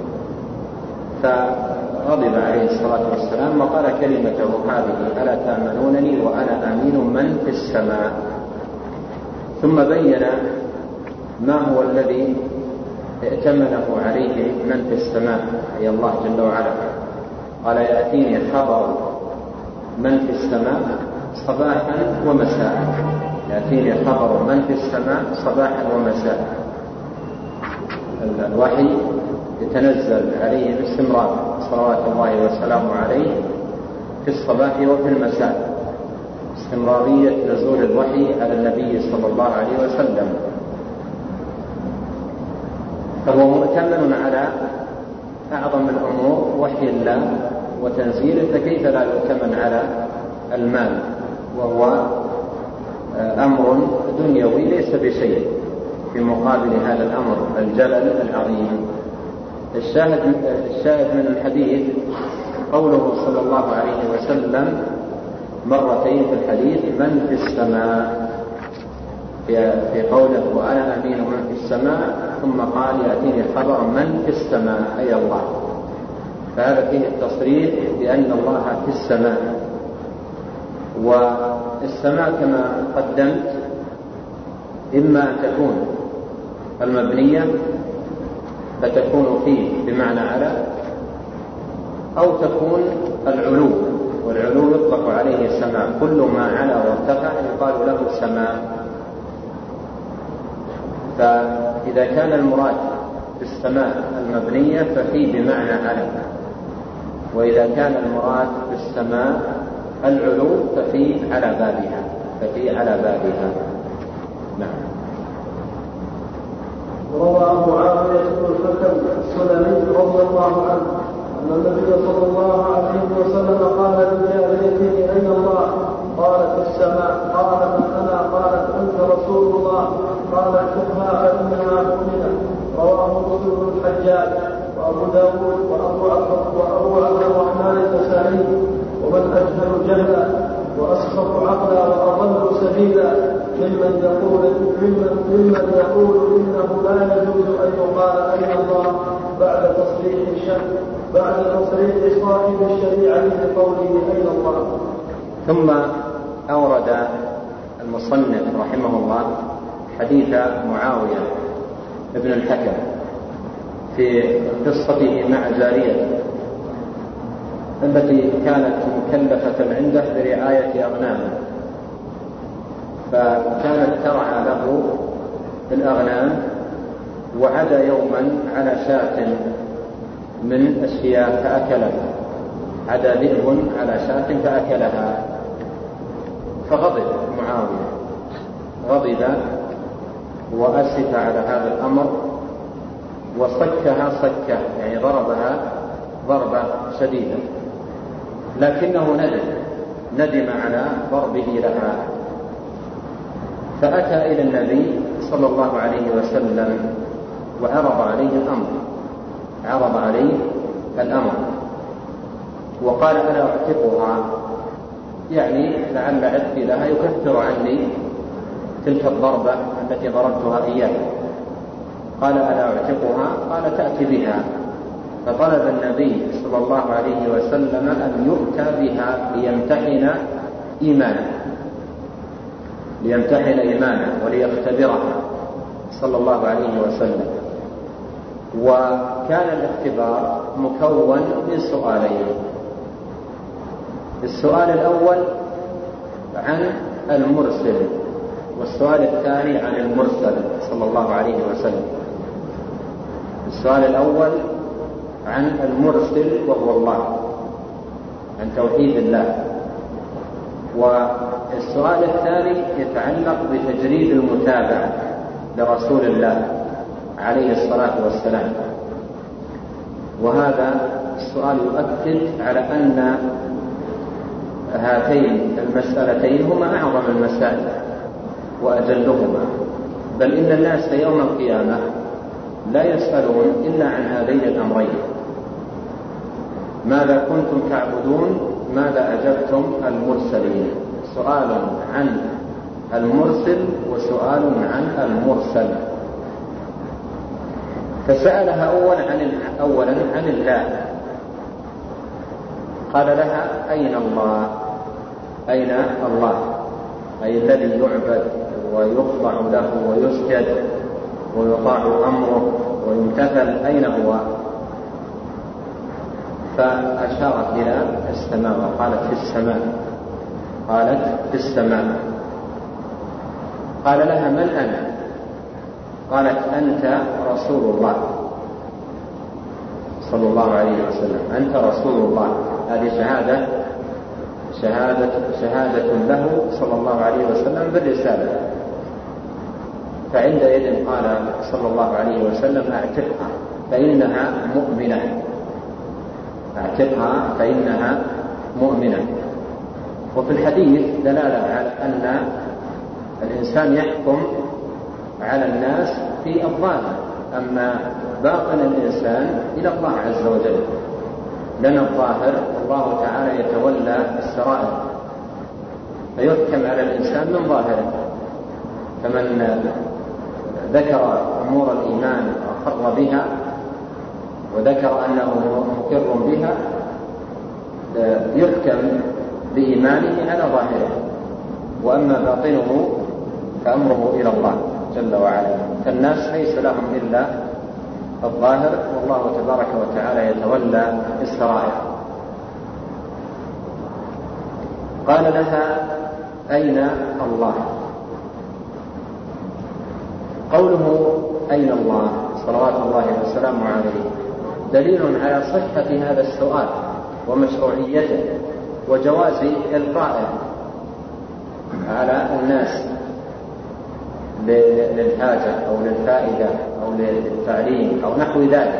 فغضب عليه الصلاة والسلام وقال كلمته هذه: ألا تأمنونني وأنا أمين من في السماء. ثم بين ما هو الذي ائتمنه عليه من في السماء، أي الله جل وعلا. قال: يأتيني خبر من في السماء صباحا ومساء، يأتيني خبر من في السماء صباحا ومساء. الوحي يتنزل عليه باستمرار صلوات الله وسلامه عليه في الصباح وفي المساء، استمرارية نزول الوحي على النبي صلى الله عليه وسلم. فهو مؤتمن على أعظم الأمور وحي الله وتنزيله، فكيف لا يؤتمن على المال وهو أمر دنيوي ليس بشيء في مقابل هذا الأمر الجلل العظيم. الشاهد الشاهد من الحديث قوله صلى الله عليه وسلم مرتين في الحديث من في السماء، في قوله وأنا أمين من في السماء، ثم قال يأتيني خبر من في السماء أي الله. فهذا فيه التصريح بأن الله في السماء. والسماء كما قدمت إما أن تكون المبنية فتكون فيه بمعنى على، أو تكون العلو، والعلو يطلق عليه السماء، كل ما علا وارتفع يقال له سماء. فإذا كان المراد بالسماء المبنية ففي بمعنى على، وإذا كان المراد بالسماء العلو ففي على بابها ففي على بابها. نعم. وروى أبو عامر بن الحكم السلمي رضي الله عنه أن النبي صلى الله عليه وسلم قال لجاريته أين الله؟ قالت في السماء. قال من أنا؟ قالت أنت رسول الله. قال اشكها فإنها مؤمنة. رواه مسلم بن الحجاج وأبو داود وأبو عبد الرحمن النسائي. ومن أجهل جهلا وأسخط عقلا وأضل سبيلا ممن يقول ممن, ممن يقول إنه لا يجوز أن يقال أين الله بعد تصريح الشك بعد تصريح صاحب الشريعة بقوله أين الله. ثم أورد المصنف رحمه الله حديث معاوية ابن الحكم في قصته مع جاريته التي كانت مكلفة عنده برعاية أغنامه، فكانت ترعى له الأغنام، وعدا يوما على شاة من الشياه فأكلها، عدا ذئب على شاة فأكلها، فغضب معاوية، غضب وأسف على هذا الأمر وصكها صكة، يعني ضربها ضربة شديدة، لكنه ندم ندم على ضربه لها، فأتى إلى النبي صلى الله عليه وسلم وعرض عليه الأمر عرض عليه الأمر وقال أنا أعتقها، يعني لعل عتقي لها يكفر عني تلك الضربة التي ضربتها إياها. قال ألا أعتقها؟ قال تأتي بها. فطلب النبي صلى الله عليه وسلم أن يؤتى بها ليمتحن إيمانه ليمتحن إيمانه وليختبرها صلى الله عليه وسلم. وكان الاختبار مكون من سؤالين. السؤال الأول عن المرسل، والسؤال الثاني عن المرسل صلى الله عليه وسلم. السؤال الأول عن المرسل وهو الله، عن توحيد الله. والسؤال الثاني يتعلق بتجريد المتابعة لرسول الله عليه الصلاة والسلام. وهذا السؤال يؤكد على أن هاتين المسألتين هما أعظم المسائل وأجلهما، بل إن الناس يوم القيامة لا يسألون إلا عن هذين الأمرين: ماذا كنتم تعبدون، ماذا أجبتم المرسلين. سؤال عن المرسل وسؤال عن المرسل. فسألها أولا عن أولا عن الله، قال لها أين الله؟ أين الله أي الذي يعبد ويخضع له ويسجد ويطاع أمره ويمتثل، أين هو؟ فأشارت إلى السماء وقالت في السماء. قالت في السماء. قال لها من أنا؟ قالت أنت رسول الله صلى الله عليه وسلم، أنت رسول الله. هذه شهادة شهادة شهادة له صلى الله عليه وسلم بالرسالة. فعندئذ قال صلى الله عليه وسلم اعتقها فإنها مؤمنة، اعتقها فإنها مؤمنة. وفي الحديث دلالة على أن الإنسان يحكم على الناس في الظاهر، أما باطن الإنسان إلى الله عز وجل. لنا الظاهر الله تعالى يتولى السرائر، فيحكم على الإنسان من ظاهره. فمن ذكر أمور الإيمان وأقر بها وذكر أنه مقر بها يحكم بإيمانه على ظاهره، وأما باطنه فأمره إلى الله جل وعلا. فالناس ليس لهم إلا الظاهر، والله تبارك وتعالى يتولى السرائر. قال لها أين الله؟ قوله أين الله صلوات الله وسلامه عليه دليل على صحة هذا السؤال ومشروعيته وجواز إلقائه على الناس للحاجة أو للفائدة أو للتعليم أو نحو ذلك،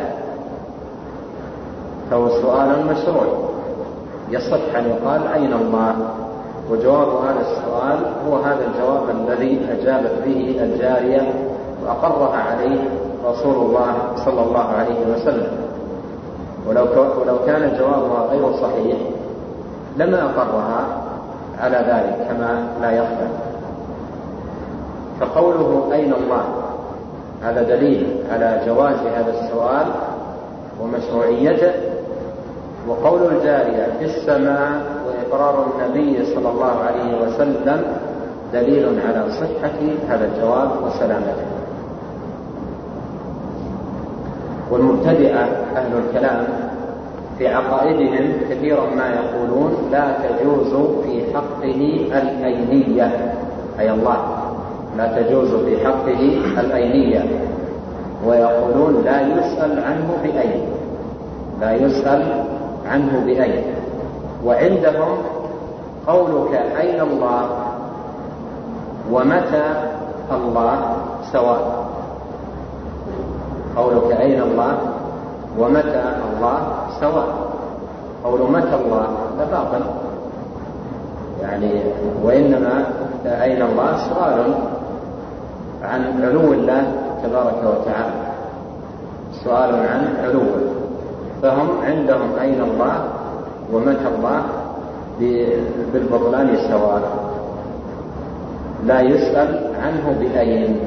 فهو سؤال مشروع يصح أن يقال أين الله، وجواب هذا السؤال هو هذا الجواب الذي أجابت به الجارية وأقرها عليه رسول الله صلى الله عليه وسلم. ولو كان جوابها غير صحيح لما أقرها على ذلك كما لا يخفى. فقوله أين الله هذا دليل على جواز هذا السؤال ومشروعيته، وقول الجارية في السماء وإقرار النبي صلى الله عليه وسلم دليل على صحة هذا الجواب وسلامته. والمبتدئة أهل الكلام في عقائدهم كثيرا ما يقولون لا تجوز في حقه الأينية، أي الله لا تجوز في حقه الأينية، ويقولون لا يسأل عنه بأين، لا يسأل عنه بأين. وعندهم قولك أين الله ومتى الله سواء، قولك أين الله ومتى الله سواء. قول متى الله لا باطل يعني، وإنما أين الله سؤال عن علو الله تبارك وتعالى، سؤال عن علوه. فهم عندهم أين الله ومتى الله بالبطلان سواء، لا يسأل عنه بأين.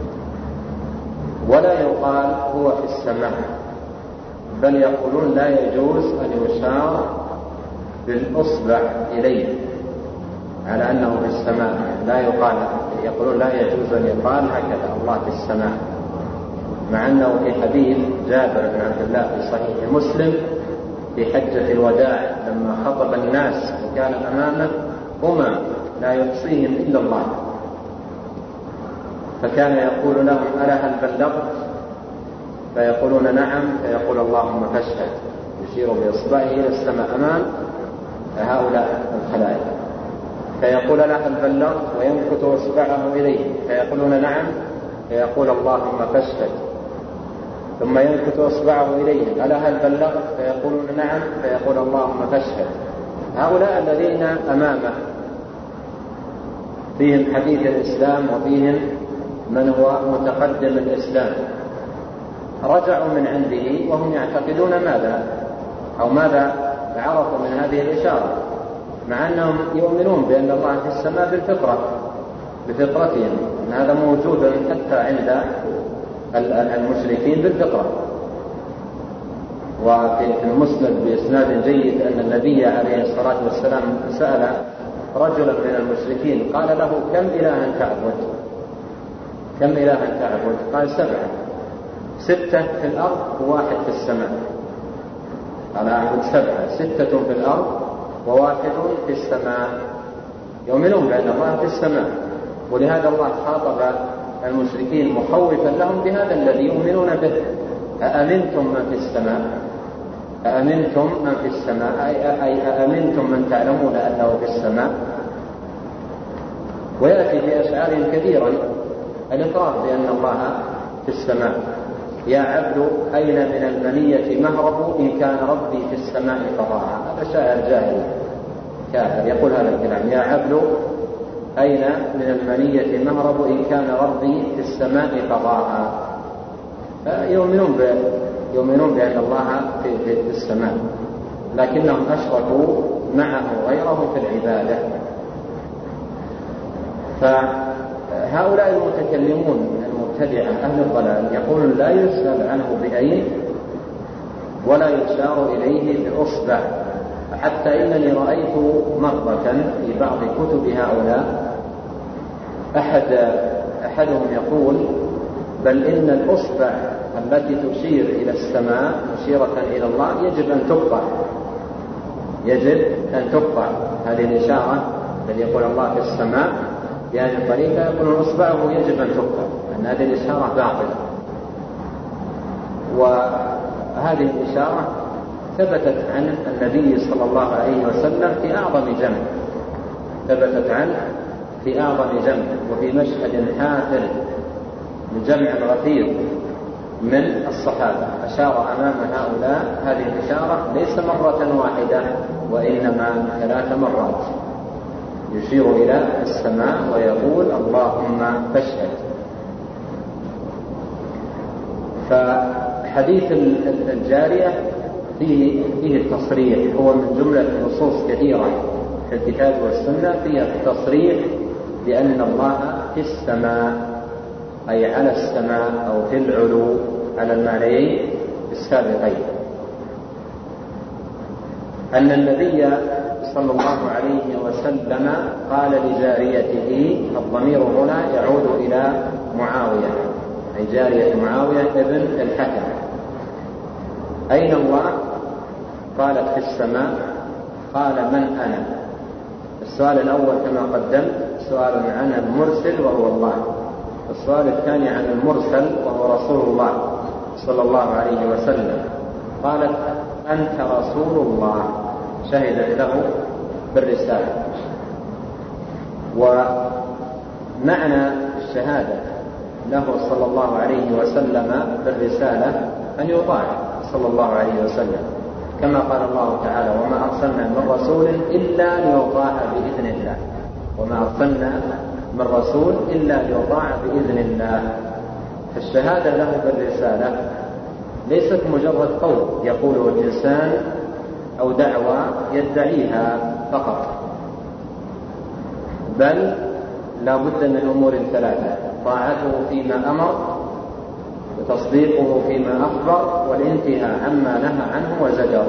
ولا يقال هو في السماء، بل يقولون لا يجوز أن يشار بالأصبع إليه على أنه في السماء، لا يقال، يقولون لا يجوز أن يقال هكذا الله في السماء، مع أنه في حديث جابر بن عبد الله في صحيح مسلم في حجة الوداع لما خطب الناس وكان أمامه هما لا يحصيهم إلا الله، فكان يقول لهم ألا هل بلغت؟ فيقولون نعم، فيقول اللهم فاشهد، يشير بإصبعه إلى السماء أمام هؤلاء الخلائق، فيقول لا هل بلغت؟ وينكت إصبعه إليه فيقولون نعم، فيقول اللهم فاشهد، ثم ينكت إصبعه إليه ألا هل بلغت؟ فيقولون نعم، فيقول اللهم فاشهد. هؤلاء الذين أمامه فيهم حديث الإسلام وفيهم من هو متقدم الإسلام، رجعوا من عنده وهم يعتقدون ماذا أو ماذا عرفوا من هذه الإشارة، مع أنهم يؤمنون بأن الله في السماء بالفطرة بفطرتهم، أن هذا موجود حتى عند المشركين بالفطرة. وفي المسند بإسناد جيد أن النبي عليه الصلاة والسلام سأل رجلا من المشركين قال له كم إلها تعبد؟ كم إلها تعبد؟ قال سبعة، ستة في الأرض وواحد في السماء. قال أعبد سبعة، ستة في الأرض وواحد في السماء. يؤمنون بأن الله في السماء، ولهذا الله خاطب المشركين مخوفا لهم بهذا الذي يؤمنون به: أأمنتم من في السماء أأمنتم من في السماء أي أأمنتم من تعلمون أنه في السماء. ويأتي في أشعار كثيرا الإقرار بأن الله في السماء: يا عبد أين من المنية مهرب إن كان ربي في السماء فراها. هذا شاعر جاهل كافر يقول هذا الكلام: يا عبد أين من المنية مهرب إن كان ربي في السماء فراها. يؤمنون ب... يؤمنون بأن الله في, في السماء، لكنهم أشركوا معه غيره في العبادة. فهؤلاء المتكلمون المبتدعة أهل الضلال يقولون لا يسأل عنه بأين ولا يشار إليه بأصبع، حتى إنني رأيت مرة في بعض كتب هؤلاء أحد أحدهم يقول: بل إن الأصبع التي تشير إلى السماء مشيرة إلى الله يجب أن تقطع، يجب أن تقطع هذه الإشارة التي يقول الله في السماء بهذه الطريقة، يقول أصبعه يجب أن تقطع، أن هذه الإشارة باطلة. وهذه الإشارة ثبتت عن النبي صلى الله عليه وسلم في أعظم جمع، ثبتت عنه في أعظم جمع وفي مشهد حافل لجمع غفير من الصحابة، أشار أمام هؤلاء هذه الإشارة ليس مرة واحدة وإنما ثلاث مرات، يشير إلى السماء ويقول: اللهم فاشهد. فحديث الجارية فيه, فيه التصريح، هو من جملة نصوص كثيرة في الكتاب والسنة فيها التصريح بأن الله في السماء، أي على السماء أو في العلو، على المعنيين السابقين. أن النبي صلى الله عليه وسلم قال لجاريته، الضمير هنا يعود إلى معاوية، أي جارية معاوية ابن الحكم: أين الله؟ قالت: في السماء. قال: من أنا؟ السؤال الأول كما قدمت سؤال عن المرسل وهو الله، السؤال الثاني عن المرسل وهو رسول الله صلى الله عليه وسلم. قالت: أنت رسول الله، شهدت له بالرسالة. ومعنى الشهادة له صلى الله عليه وسلم بالرسالة أن يطاع صلى الله عليه وسلم، كما قال الله تعالى: وما أرسلنا من رسول إلا ليطاع بإذن الله، وما أرسلنا من رسول إلا ليطاع بإذن الله. فالشهادة له بالرسالة ليست مجرد قول يقوله الإنسان أو دعوة يدعيها فقط، بل لا بد من أمور ثلاثة: طاعته فيما أمر، وتصديقه فيما أخبر، والانتهاء عما نهى عنه وزجر.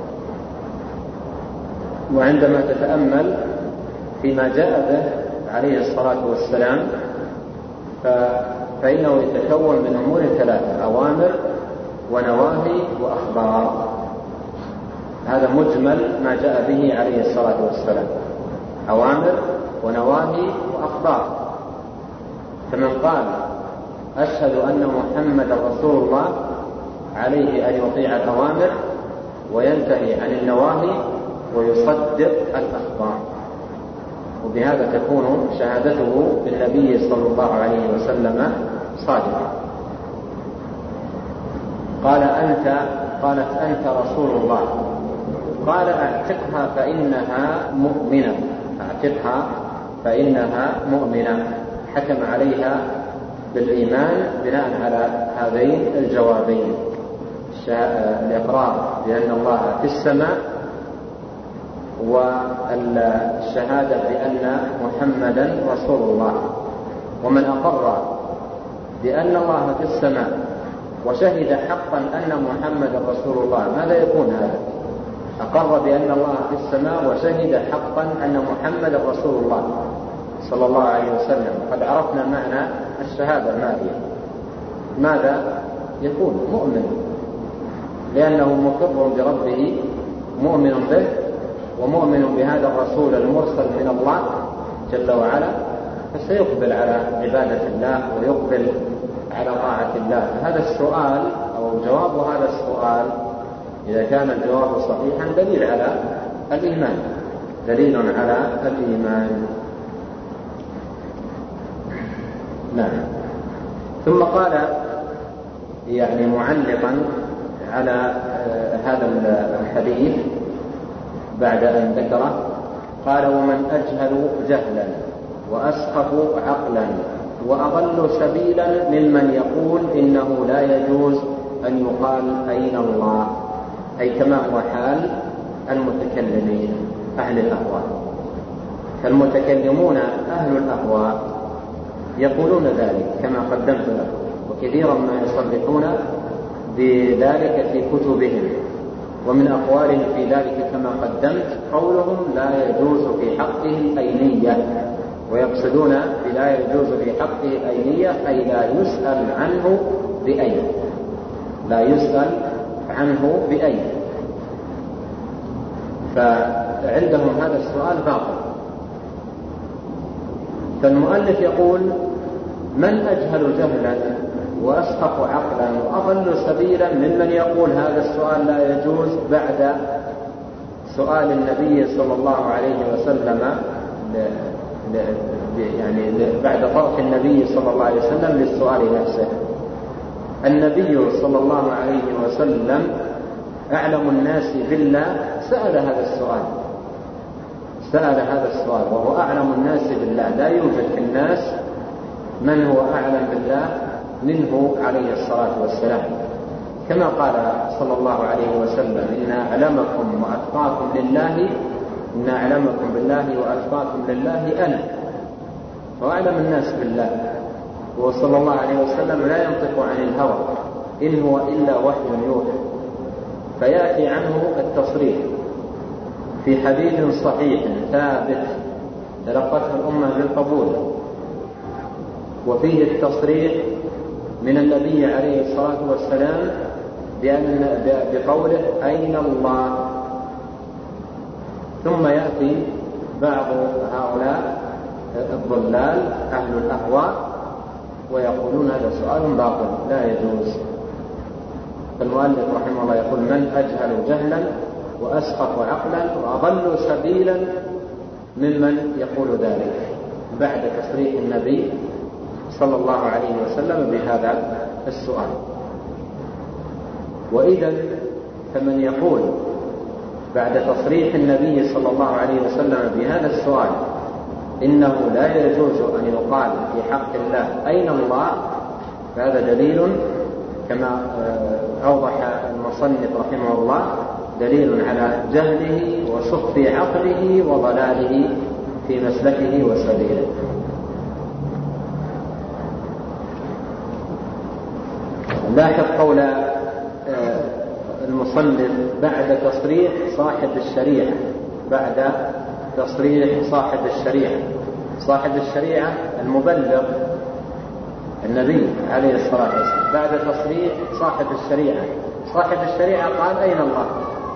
وعندما تتأمل فيما جاء به عليه الصلاة والسلام فإنه يتكون من أمور ثلاثة: أوامر ونواهي وأخبار. هذا مجمل ما جاء به عليه الصلاة والسلام: أوامر ونواهي وأخبار. فمن قال أشهد أن محمد رسول الله عليه أن يطيع الأوامر وينتهي عن النواهي ويصدق الأخبار، وبهذا تكون شهادته بالنبي صلى الله عليه وسلم صادقة. قال: أنت قالت: أنت رسول الله. قال: أعتقها فإنها مؤمنة، أعتقها فإنها مؤمنة. حكم عليها بالإيمان بناء على هذين الجوابين: الإقرار بأن الله في السماء، والشهادة بأن محمدا رسول الله. ومن أقر بأن الله في السماء وشهد حقا أن محمدا رسول الله، ماذا يكون هذا؟ أقر بأن الله في السماء وشهد حقا أن محمدا رسول الله صلى الله عليه وسلم. قد عرفنا معنى الشهادة ما هي. ماذا يكون؟ مؤمن، لأنه مقر بربه، مؤمن به ومؤمن بهذا الرسول المرسل من الله جل وعلا فسيقبل على عبادة الله ويقبل على طاعة الله. هذا السؤال أو جواب هذا السؤال إذا كان الجواب صحيحا دليل على الإيمان، دليل على الإيمان. نعم. ثم قال يعني معلقا على هذا الحديث بعد أن ذكره قال: ومن أجهل جهلا وأسخف عقلا وأضل سبيلا ممن يقول إنه لا يجوز أن يقال أين الله، أي كما هو حال المتكلمين أهل الأهواء. فالمتكلمون أهل الأهواء يقولون ذلك كما قدمت لكم، وكثيرا ما يصرحون بذلك في كتبهم. ومن أقوالهم في ذلك كما قدمت قولهم: لا يجوز في حقه الأينية، ويقصدون بلا يجوز في حقه الأينية أي لا يسأل عنه بأين، لا يسأل عنه بأين. فعندهم هذا السؤال باطل. فالمؤلف يقول: من أجهل جهلا وأسخف عقلا وأضل سبيلا ممن يقول هذا السؤال لا يجوز بعد سؤال النبي صلى الله عليه وسلم، يعني بعد طرح النبي صلى الله عليه وسلم للسؤال نفسه. النبي صلى الله عليه وسلم أعلم الناس بالله سأل هذا السؤال، سأل هذا السؤال وهو أعلم الناس بالله. لا يوجد في الناس من هو أعلم بالله منه عليه الصلاة والسلام، كما قال صلى الله عليه وسلم: إن أعلمكم وأتقاكم لله إن أعلمكم بالله وأتقاكم لله أنا. وأعلم الناس بالله، وصلى الله عليه وسلم لا ينطق عن الهوى إن هو إلا وحي يوحى. فيأتي عنه التصريح في حديث صحيح ثابت تلقته الأمة بالقبول، وفيه التصريح من النبي عليه الصلاة والسلام بأن بقوله: أين الله؟ ثم يأتي بعض هؤلاء الضلال أهل الأهواء ويقولون هذا سؤال باطل لا يجوز. فالمؤلف رحمه الله يقول: من أجهل جهلا وأسخف عقلا وأضل سبيلا ممن يقول ذلك بعد تصريح النبي صلى الله عليه وسلم بهذا السؤال. وإذا فمن يقول بعد تصريح النبي صلى الله عليه وسلم بهذا السؤال إنه لا يجوز أن يقال في حق الله أين الله، فهذا دليل كما أوضح المصنف رحمه الله، دليل على جهله وسخف عقله وضلاله في مسلكه وسبيله. لاحظ قول المصنف بعد تصريح صاحب الشريعة، بعد تصريح صاحب الشريعة. صاحب الشريعة المبلغ النبي عليه الصلاة والسلام. بعد تصريح صاحب الشريعة، صاحب الشريعة قال: أين الله؟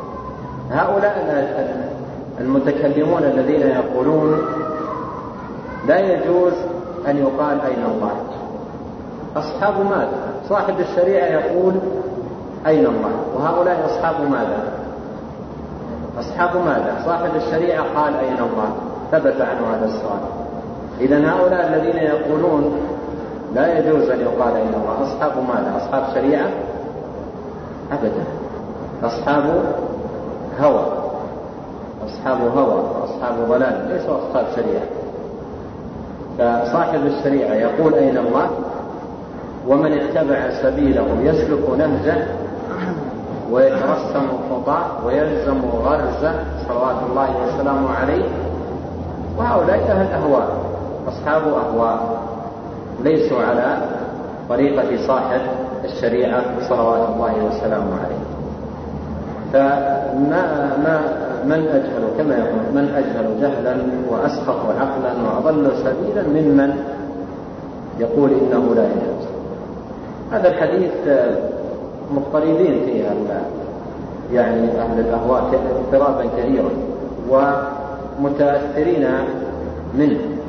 هؤلاء المتكلمون الذين يقولون لا يجوز أن يقال أين الله، أصحاب ماذا؟ صاحب الشريعة يقول أين الله، وهؤلاء أصحاب ماذا؟ أصحاب ماذا؟ صاحب الشريعة قال أين الله، ثبت عنه هذا السؤال. إذن هؤلاء الذين يقولون لا يجوز أن يقال أين الله أصحاب ماذا؟ أصحاب شريعة؟ أبدا، أصحاب هوى، أصحاب هوى وأصحاب ضلال، ليسوا أصحاب شريعة. فصاحب الشريعة يقول أين الله، ومن اتبع سبيله يسلك نهجه ويترسم خطاه ويلزم غرزه صلوات الله وسلامه عليه. وهؤلاء أهل أهواء، أصحاب أهواء، ليسوا على طريقة صاحب الشريعة صلوات الله وسلامه عليه. فما ما من أجهل كما يقول من أجهل جهلا وأسخف عقلا وأضل سبيلا ممن يقول إنه لا يجوز. هذا الحديث مضطربين فيه يعني أهل الأهواء اضطرابا كثيرا ومتأثرين منه،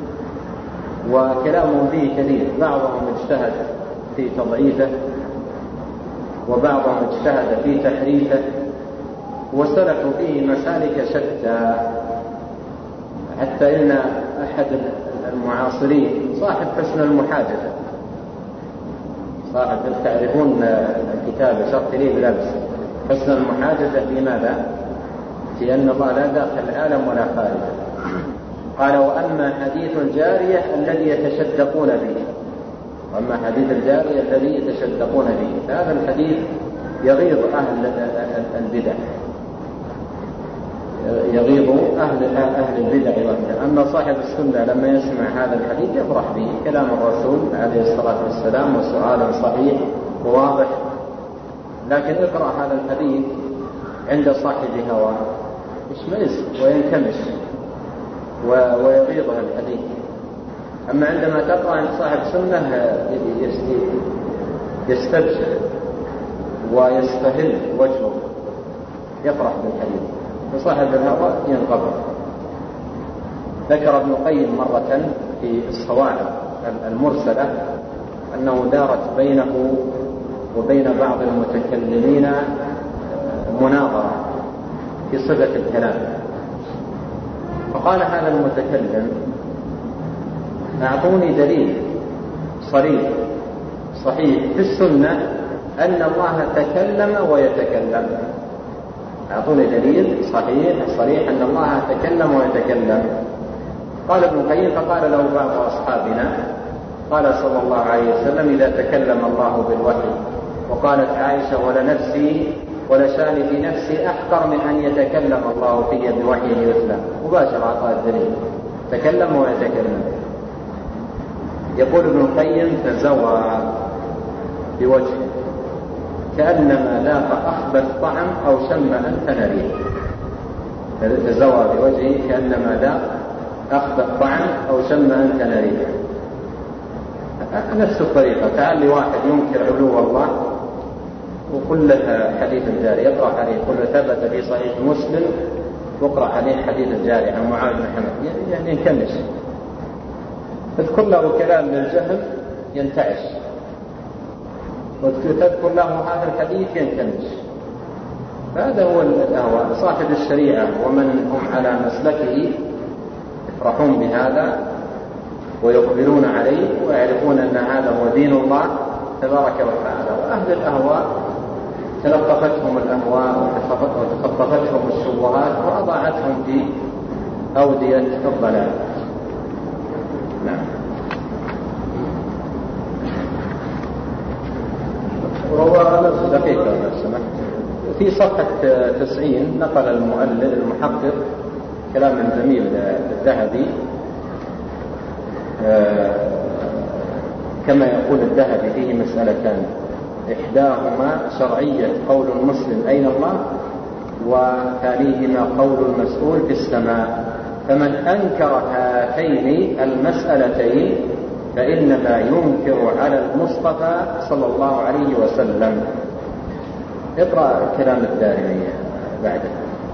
وكلامهم فيه كثير، بعضهم اجتهد في تضعيفه وبعضهم اجتهد في تحريفه، وسلكوا فيه مسالك شتى، حتى إن أحد المعاصرين صاحب حسن المحاجة، صاحب تعرفون الكتاب شرط لي بلبس حسن المحاجة في ماذا؟ في أن الله لا داخل العالم ولا خارجه. قال: وأما حديث الجارية الذي يتشدقون به، وأما حديث الجارية الذي يتشدقون به، فهذا الحديث يغيظ أهل البدع، يغيظ أهل أهل البدع والبدع. أما صاحب السنة لما يسمع هذا الحديث يفرح به، كلام الرسول عليه الصلاة والسلام وسؤال صحيح وواضح. لكن اقرأ هذا الحديث عند صاحب هواه يشمئز وينكمش ويغيظه الحديث. أما عندما تقرأ عند صاحب سنة يستبشر ويستهل وجهه، يفرح بالحديث، وصاحب الهوى ينقبض. ذكر ابن القيم مرة في الصواعق المرسلة أنه دارت بينه وبين بعض المتكلمين مناظرة في صفة الكلام، فقال هذا المتكلم: أعطوني دليل صريح صحيح في السنة أن الله تكلم ويتكلم. أعطوني دليل صحيح صريح أن الله تكلم ويتكلم. قال ابن القيم: فقال له بعض أصحابنا: قال صلى الله عليه وسلم: إذا تكلم الله بالوحي. وقالت عائشة: ولنفسي ولشاني في نفسي أحقر من أن يتكلم الله في بوحي يتلى. مباشرة أعطاه الدليل، تكلم ويتكلم. يقول ابن القيم: تزوى بوجهه كأنما ذاق أخبث طعم أو شم أنت نريه. تزوى بوجهه كأنما ذاق أخبث طعم أو شم أنت نريه. نفس الطريقة، تعال لي واحد ينكر علو الله وقل له حديث الجاري، يقرأ عليه قل ثبت في صحيح مسلم، واقرأ عليه حديث الجاري عن معاذ بن حمد، يعني ينكمش. تذكر له كلام من الجهل ينتعش، وتذكر له هذا الحديث ينكمش. فهذا هو الأهواء. صاحب الشريعة ومن هم على مسلكه يفرحون بهذا ويقبلون عليه ويعرفون أن هذا هو دين الله تبارك وتعالى. وأهل الأهواء تلطفتهم الأهواء وتخطفتهم الشبهات وأضاعتهم في أودية الضلال. نعم. دقيقة في صفحة تسعين نقل المؤلف المحقق كلام جميل للذهبي، كما يقول الذهبي فيه مسألتان: إحداهما شرعية قول المسلم أين الله، وثانيهما قول المسؤول في السماء. فمن أنكر هاتين المسألتين فإنما ينكر على المصطفى صلى الله عليه وسلم. اقرأ كلام الدارمي بعده.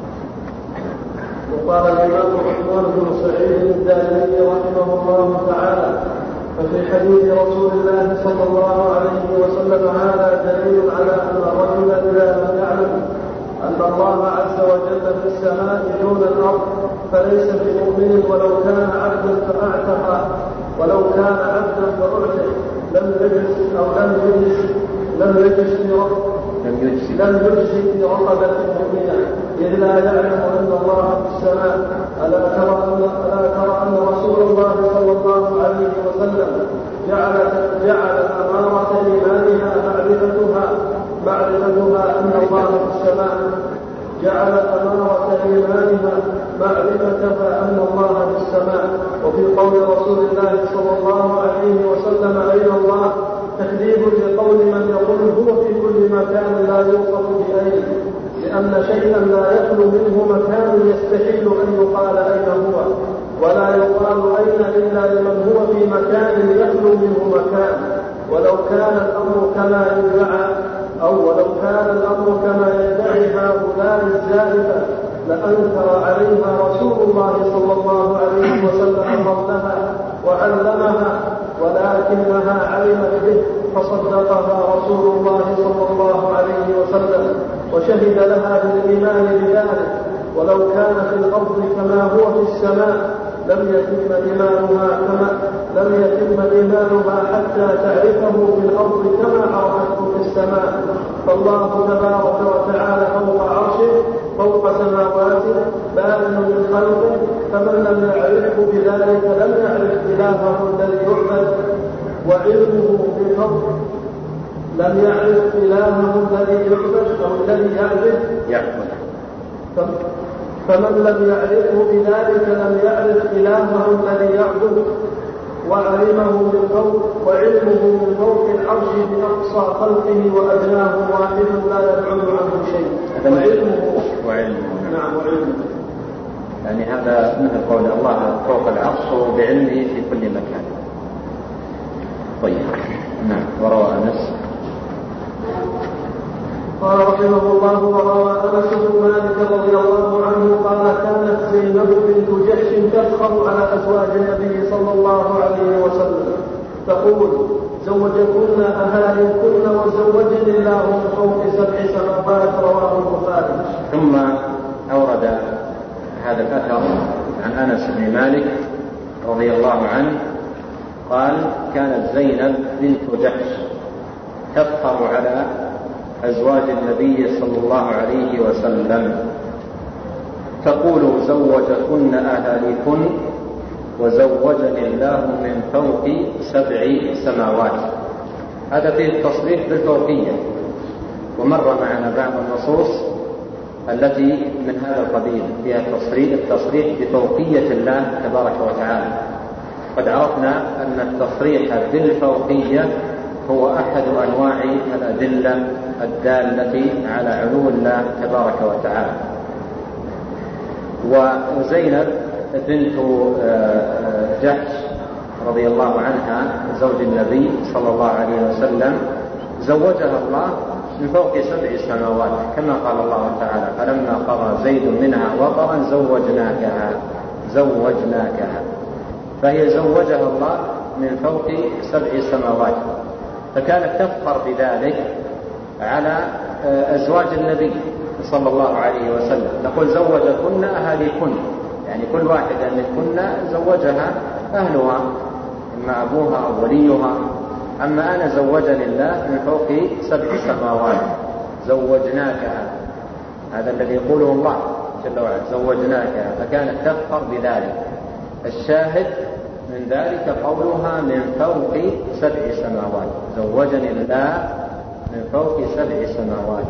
وقال الإمام عثمان بن سعيد الدارمي رحمه الله تعالى: ففي حديث رسول الله صلى الله عليه وسلم هذا دليل على أن الرجل إذا لم يعلم أن الله عز وجل في السماء دون الأرض فليس بمؤمن ولو كان عبدا فأعتق، ولو كان عبدا فأعتق لم يجلس أو لم يجلس لم يجلس في لم يجلس في رقبة مؤمنة إذ لا يعلم أن الله في السماء. ألا ترى أن ألا ترى أن رسول الله صلى الله عليه وسلم جعل جعل أمارة إيمانها معرفتها معرفتها أن الله في السماء جعل أمارة إيمانها معرفتها أن الله في السماء. وفي قول رسول الله صلى الله عليه وسلم أين الله تكذيب لقول من يقول هو في كل مكان لا يوصف بأين، لأن شيئا لا يخلو منه مكان يستحيل أن يقال أين هو، ولا يقال أين إلا لمن هو في مكان يخلو منه مكان. ولو كان الأمر كما يدعى أو ولو كان الأمر كما يدعي هؤلاء الزائفة لأنكر عليها رسول الله صلى الله عليه وسلم فضلها وعلمها، ولكنها علمت به فصدقها رسول الله صلى الله عليه وسلم وشهد لها بالإيمان بذلك. ولو كان في الأرض كما هو في السماء لم يتم إيمانها كما لم يتم إيمانها حتى تعرفه في الأرض كما عرفته في السماء. فالله تبارك وتعالى فوق عرشه فوق سماواته بائن من خلقه، فمن لم يعرفه بذلك لم يعرف إلهه الذي يعبد وعلمه بفضل لم يعرف إلهه الذي يعبد أو الذي يعبد فمن لم يعرفه بذلك لم يعرف إلهه الذي يعبد وعلمه من فوق وعلمه من فوق العرش بأقصى خلقه وأدناه واحد لا يبعد عنه شيء. وعلمه وعلمه نعم وعلمه يعني هذا مثل قول الله فوق العرش وبعلمه في كل مكان. طيب نعم. وروى أنس قال رحمه الله وروى أنس بن مالك رضي الله عنه قال كانت زينب بنت جحش تفخر على أزواج النبي صلى الله عليه وسلم تقول زوجكن أهاليكن وزوجني الله من فوق سبع سماوات. رواه البخاري. ثم أورد هذا الأثر عن أنس بن مالك رضي الله عنه قال كانت زينب بنت جحش تفخر على أزواج النبي صلى الله عليه وسلم تقول زوجكن أهاليكن وزوجني الله من فوق سبع سماوات. هذا فيه التصريح بالفوقية، ومر معنا بعض النصوص التي من هذا القبيل فيها التصريح, التصريح بفوقية الله تبارك وتعالى. قد عرفنا أن التصريح بالفوقية هو أحد أنواع الأدلة الدالة على علو الله تبارك وتعالى. وزينب بنت جحش رضي الله عنها زوج النبي صلى الله عليه وسلم زوجها الله من فوق سبع سماوات كما قال الله تعالى فلما قضى زيد منها وطرا زوجناكها زوجناكها فهي زوجها الله من فوق سبع سماوات. فكانت تفخر بذلك على أزواج النبي صلى الله عليه وسلم تقول زوجكن أهاليكن، يعني كل واحدة منكن زوجها أهلها إما أبوها أو وليها. أما أنا زوجني الله من فوق سبع سماوات زوجناكها، هذا الذي يقوله الله جل وعلا زوجناكها. فكانت تفخر بذلك. الشاهد من ذلك قولها من فوق سبع سماوات زوجني الله من فوق سبع سماوات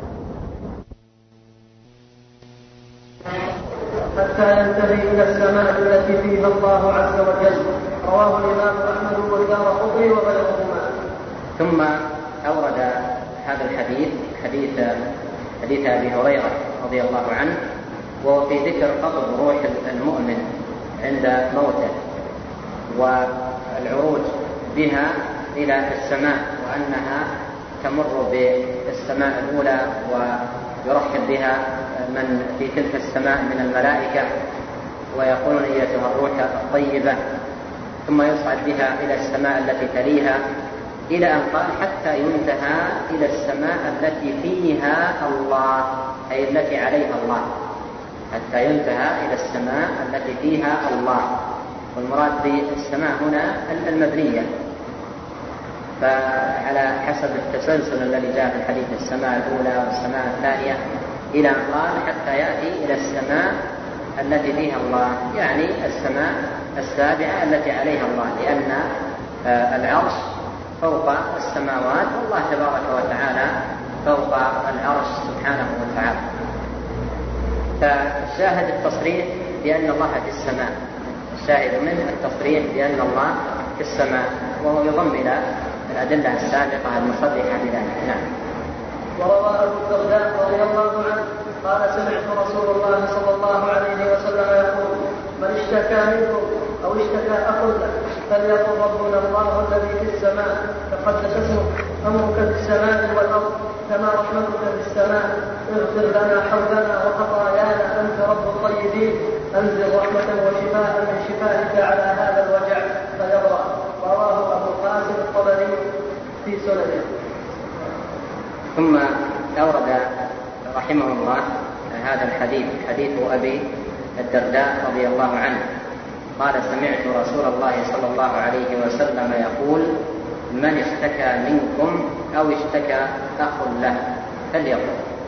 حتى ينتهي إلى السماء التي فيها الله عز وجل. رواه الإمام أحمد والدارقطني وغيرهما. ثم أورد هذا الحديث حديث حديث أبي هريرة رضي الله عنه، وهو في ذكر قبض روح المؤمن عند موته والعروج بها إلى السماء، وأنها تمر بالسماء الأولى ويرحب بها من في تلك السماء من الملائكة ويقولون أيتها الروح الطيبة، ثم يصعد بها إلى السماء التي تليها إلى أن قال حتى ينتهى إلى السماء التي فيها الله، أي التي عليها الله، حتى ينتهى إلى السماء التي فيها الله. والمراد بالسماء هنا المبنية، فعلى حسب التسلسل الذي جاء في الحديث السماء الأولى والسماء الثانية إلى أن قال حتى يأتي إلى السماء التي فيها الله، يعني السماء السابعة التي عليها الله، لأن العرش فوق السماوات والله تبارك وتعالى فوق العرش سبحانه وتعالى. فالشاهد التصريح بأن الله في السماء، الشاهد منه التصريح بأن الله في السماء، وهو يضم إلى الأدلة السابقة المصرحة بذلك. نعم. وروى أبو الدرداء رضي الله عنه قال سمعت رسول الله صلى الله عليه وسلم يقول من اشتكى منكم أو اشتكى أخ له فليقل ربنا الله الذي في السماء تقدس اسمك، أمرك في السماء والأرض كما رحمتك في السماء، اغفر لنا حولنا وخطايانا أنت رب الطيبين، أنزل رحمة وشفاء من شفائك على هذا الوجع فيضرع. رواه أبو القاسم الطبري في سننه. ثم أورد رحمه الله هذا الحديث، حديث أبي الدرداء رضي الله عنه قال: سمعت رسول الله صلى الله عليه وسلم يقول: من اشتكى منكم أو اشتكى أخ له فليقل.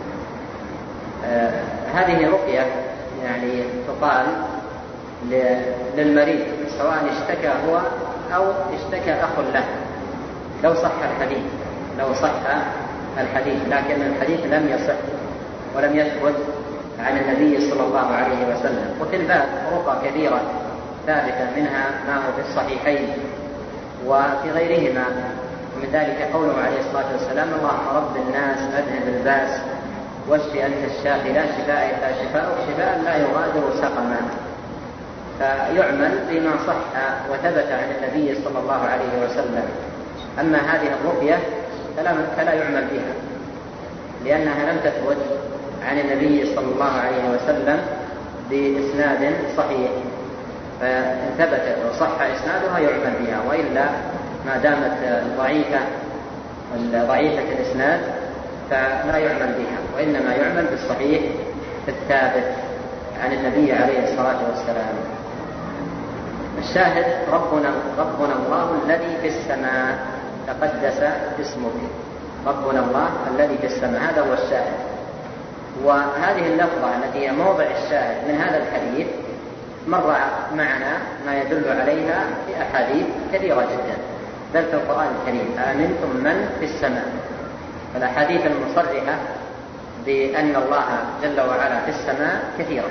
آه هذه رقية يعني تقال للمريض سواء اشتكى هو أو اشتكى أخ له، لو صح الحديث لو صح الحديث لكن الحديث لم يصح ولم يثبت عن النبي صلى الله عليه وسلم. وفي الباب رقى كثيرة ثابتة، منها ما هو في الصحيحين وفي غيرهما، ومن ذلك قوله عليه الصلاة والسلام: اللهم رب الناس أذهب الباس واشف أنت الشافي لا شفاء إلا شفاء شفاء لا يغادر سقما. فيعمل بما صح وثبت عن النبي صلى الله عليه وسلم. أما هذه الرقية فلا يعمل بها، لأنها لم تثبت عن النبي صلى الله عليه وسلم بإسناد صحيح، فإن ثبتت وصح إسنادها يعمل بها، وإلا ما دامت ضعيفة ضعيفة الإسناد فلا يعمل بها، وإنما يعمل بالصحيح الثابت عن النبي عليه الصلاة والسلام. الشاهد: ربنا ربنا الله الذي في السماء تقدس اسمك. ربنا الله الذي في السماء، هذا هو الشاهد. وهذه اللفظة التي هي موضع الشاهد من هذا الحديث مر معنا ما يدل عليها في أحاديث كثيرة جدا، بل في القرآن الكريم: آمنتم من في السماء. فالأحاديث المصرحة بأن الله جل وعلا في السماء كثيرة.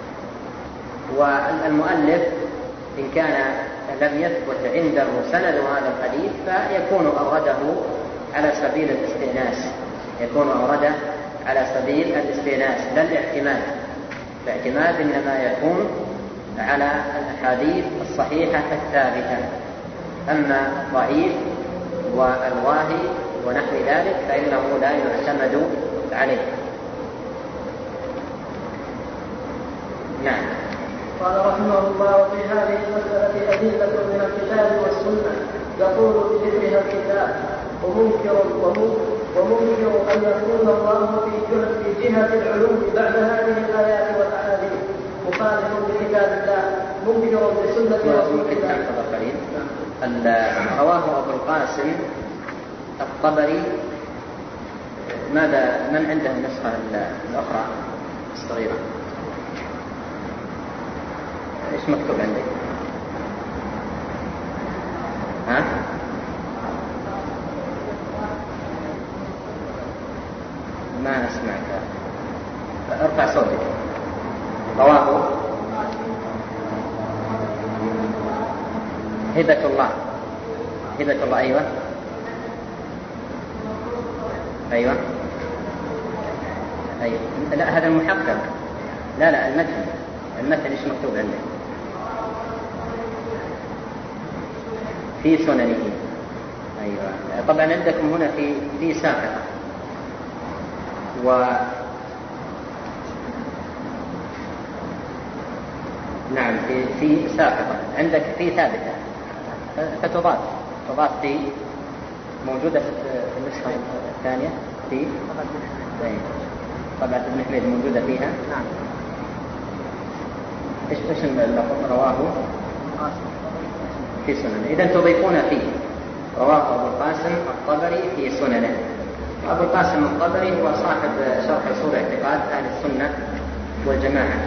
والمؤلف إن كان لم يثبت عنده سند هذا الحديث فيكون أورده على سبيل الاستئناس، يكون أورده على سبيل الاستئناس لا الاعتماد. الاعتماد إنما يكون على الأحاديث الصحيحة الثابتة، أما ضعيف والواهي ونحو ذلك فإنه لا يعتمد عليه. نعم. قال رحمه الله: وفي هذه المسألة أدلة من الكتاب والسنة يقول بذكرها الكتاب، ومنكر ومنكر أن يكون الله في جهة العلوم بعد هذه الآيات والأحاديث مخالف لكتاب الله منكر بسنة رسول الله. رواه أبو القاسم الطبري. ماذا من عنده النسخة الأخرى الصغيرة؟ إيش مكتوب عندك؟ ها؟ ما أسمعك، ارفع صوتك. رواه هبة الله. هبة الله. أيوة أيوة أيوة لا، هذا المحقق. لا لا المتن المتن إيش مكتوب عندك؟ في سننه. أيوة طبعا عندكم هنا في في ساقطة، و نعم في في ساقطة، عندك في ثابتة فتضاف تضاف في موجودة في النسخة الثانية في طبعة ابن حميد موجودة فيها. نعم. ايش ايش اللفظ؟ رواه في سننه. إذا تضيفون فيه رواه أبو القاسم الطبري في سننه. أبو القاسم الطبري هو صاحب شرح أصول اعتقاد أهل السنة والجماعة،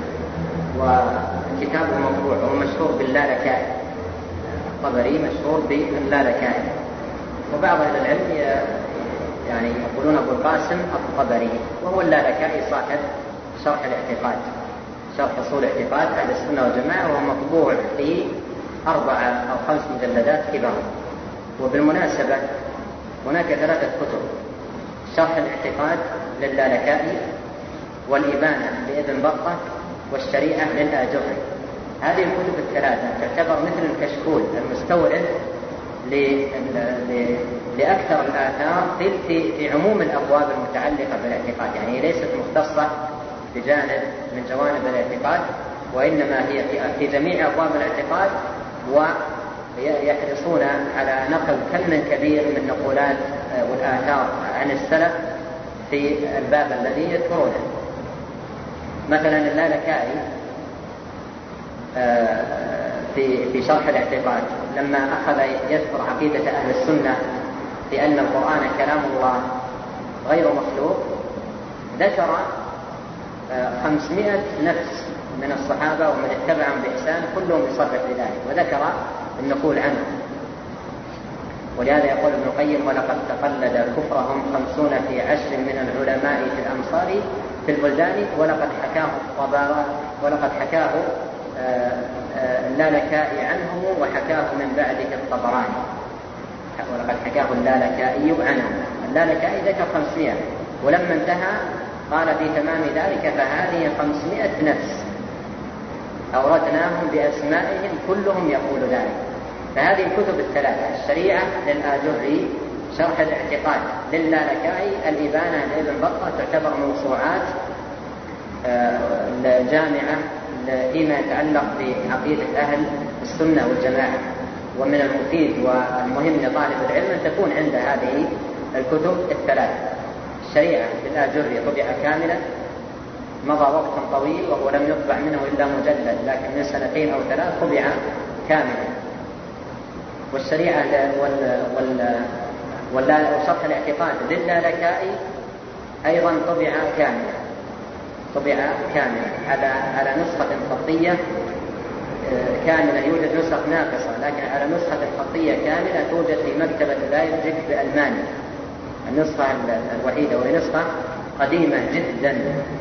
وكتابه مطبوع ومشهور باللالكائي. الطبري مشهور باللالكائي، وبعض أهل العلم يعني يقولون أبو القاسم الطبري، وهو اللالكائي صاحب شرح الاعتقاد، شرح أصول اعتقاد أهل السنة والجماعة، وهو مطبوع في أربعة أو خمس مجلدات كبار. وبالمناسبة هناك ثلاثة كتب: شرح الاعتقاد لللالكائي، والإبانة لابن بطة، والشريعة للآجري. هذه الكتب الثلاثة تعتبر مثل الكشكول المستورد لأكثر الآثار في في عموم الأبواب المتعلقة بالاعتقاد، يعني ليست مختصة بجانب من جوانب الاعتقاد، وإنما هي في جميع أبواب الاعتقاد يحرصون على نقل كم كبير من نقولات والآثار عن السلف في الباب الذي يذكرونه. مثلا اللالكائي في في شرح الاعتقاد لما أخذ يذكر عقيدة أهل السنة بأن القرآن كلام الله غير مخلوق، ذكر خمسمائة نفس من الصحابة ومن اتبعهم بإحسان كلهم يصرح بذلك، وذكر النقول عنه. ولهذا يقول ابن القيم: ولقد تقلد كفرهم خمسون في عشر من العلماء في الأمصار في البلدان، ولقد حكاه الطبراني ولقد حكاه اللالكائي عنهم وحكاه من بعده الطبراني. ولقد حكاه اللالكائي عنهم. اللالكائي ذكر خمسمائة، ولما انتهى قال في تمام ذلك: فهذه خمسمائة نفس أوردناهم بأسمائهم كلهم يقول ذلك. فهذه الكتب الثلاثة: الشريعة للآجري، شرح الاعتقاد للالكائي، الإبانة لابن بطة، تعتبر موسوعات جامعة فيما يتعلق بعقيدة أهل السنة والجماعة. ومن المفيد والمهم لطالب العلم أن تكون عند هذه الكتب الثلاثة. الشريعة للآجري طبع كاملا، مضى وقت طويل وهو لم يطبع منه إلا مجلد، لكن من سنتين أو ثلاث طبع كاملا. والشريعة وشرح الاعتقاد للالكائي أيضا طبع كاملا، طبع كاملا على على نسخة خطية كاملة. يوجد نسخ ناقصة، لكن على نسخة خطية كاملة توجد في مكتبة لايبزيغ بألمانيا، النسخة الوحيدة، وهي نسخة قديمة جدا.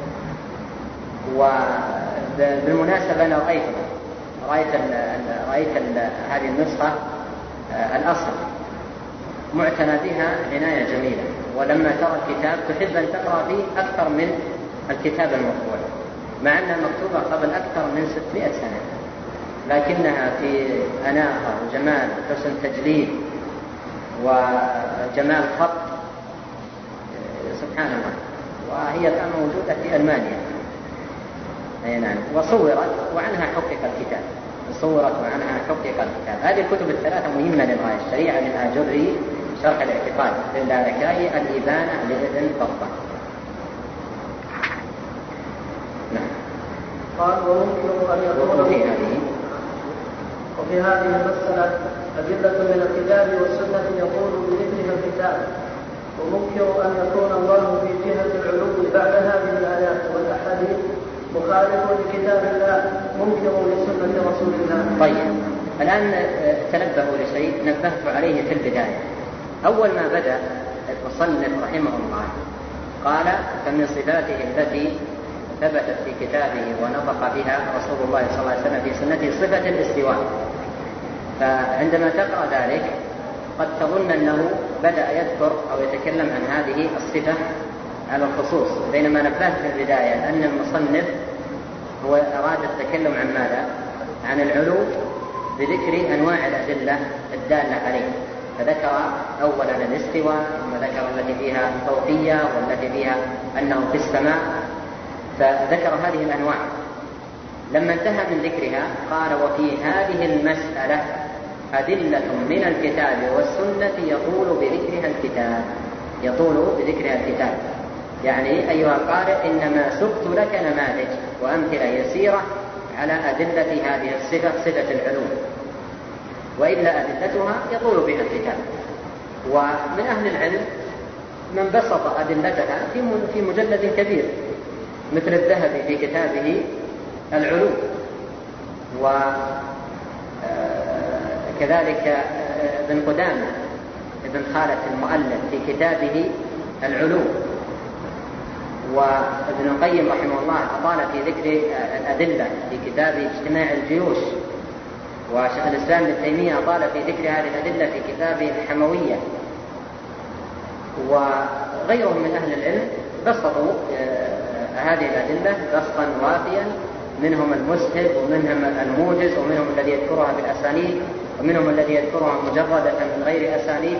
وبالمناسبة أنا رأيت رأيت رأيت هذه النسخة الأصل معتنى بها عناية جميلة، ولما ترى الكتاب تحب أن تقرأ فيه أكثر من الكتاب المطبوع، مع أنها مكتوبة قبل أكثر من ستمائة سنة، لكنها في أناقة وجمال حسن تجليد وجمال خط سبحان الله. وهي الآن موجودة في ألمانيا. أي نعم. وصورت وعنها حقق الكتاب، صورت وعنها حقق الكتاب. هذه الكتب الثلاثة مهمة للغاية: الشريعة للآجري، شرح الاعتقاد للالكائي، الإبانة لابن بطة. نعم. قال: وممكن أن يكون في هذه وفي هذه المسألة أدلة من الكتاب والسنة يقول بذكرها الكتاب، وممكن أن يكون الله في جهة العلو بعد هذه الآيات والأحاديث مخالف لكتاب الله منكر لسنة رسول الله. طيب، الآن تنبهوا لشيء نبهت عليه في البداية. أول ما بدأ المصنف رحمه الله قال: فمن صفاته التي ثبتت في كتابه ونطق بها رسول الله صلى الله عليه وسلم في سنته صفة الاستواء. فعندما تقرأ ذلك قد تظن أنه بدأ يذكر أو يتكلم عن هذه الصفة على الخصوص، بينما نبهت في البداية أن المصنف هو أراد التكلم عن ماذا؟ عن العلو بذكر أنواع الأدلة الدالة عليه. فذكر أولا الاستواء، ثم ذكر التي فيها الفوقية والتي فيها أنه في السماء، فذكر هذه الأنواع. لما انتهى من ذكرها قال: وفي هذه المسألة أدلة من الكتاب والسنة يطول بذكرها الكتاب، يطول بذكرها الكتاب. يعني أيها القارئ إنما سقت لك نماذج وأمثلة يسيرة على أدلة هذه الصفة، صفة العلو، وإلا أدلتها يطول بها الكتاب. ومن أهل العلم من بسط أدلتها في مجلد كبير مثل الذهبي في كتابه العلو، وكذلك ابن قدامة ابن خالد المؤلف في كتابه العلو، وابن القيم رحمه الله أطال في ذكر الأدلة في كتاب اجتماع الجيوش، وشيخ الإسلام ابن تيمية أطال في ذكر هذه الأدلة في كتابه الحموية، وغيرهم من أهل العلم بسطوا هذه الأدلة بسطا وافيا، منهم المسهب ومنهم الموجز ومنهم الذي يذكرها بالأسانيد ومنهم الذي يذكرها مجردة من غير أسانيد.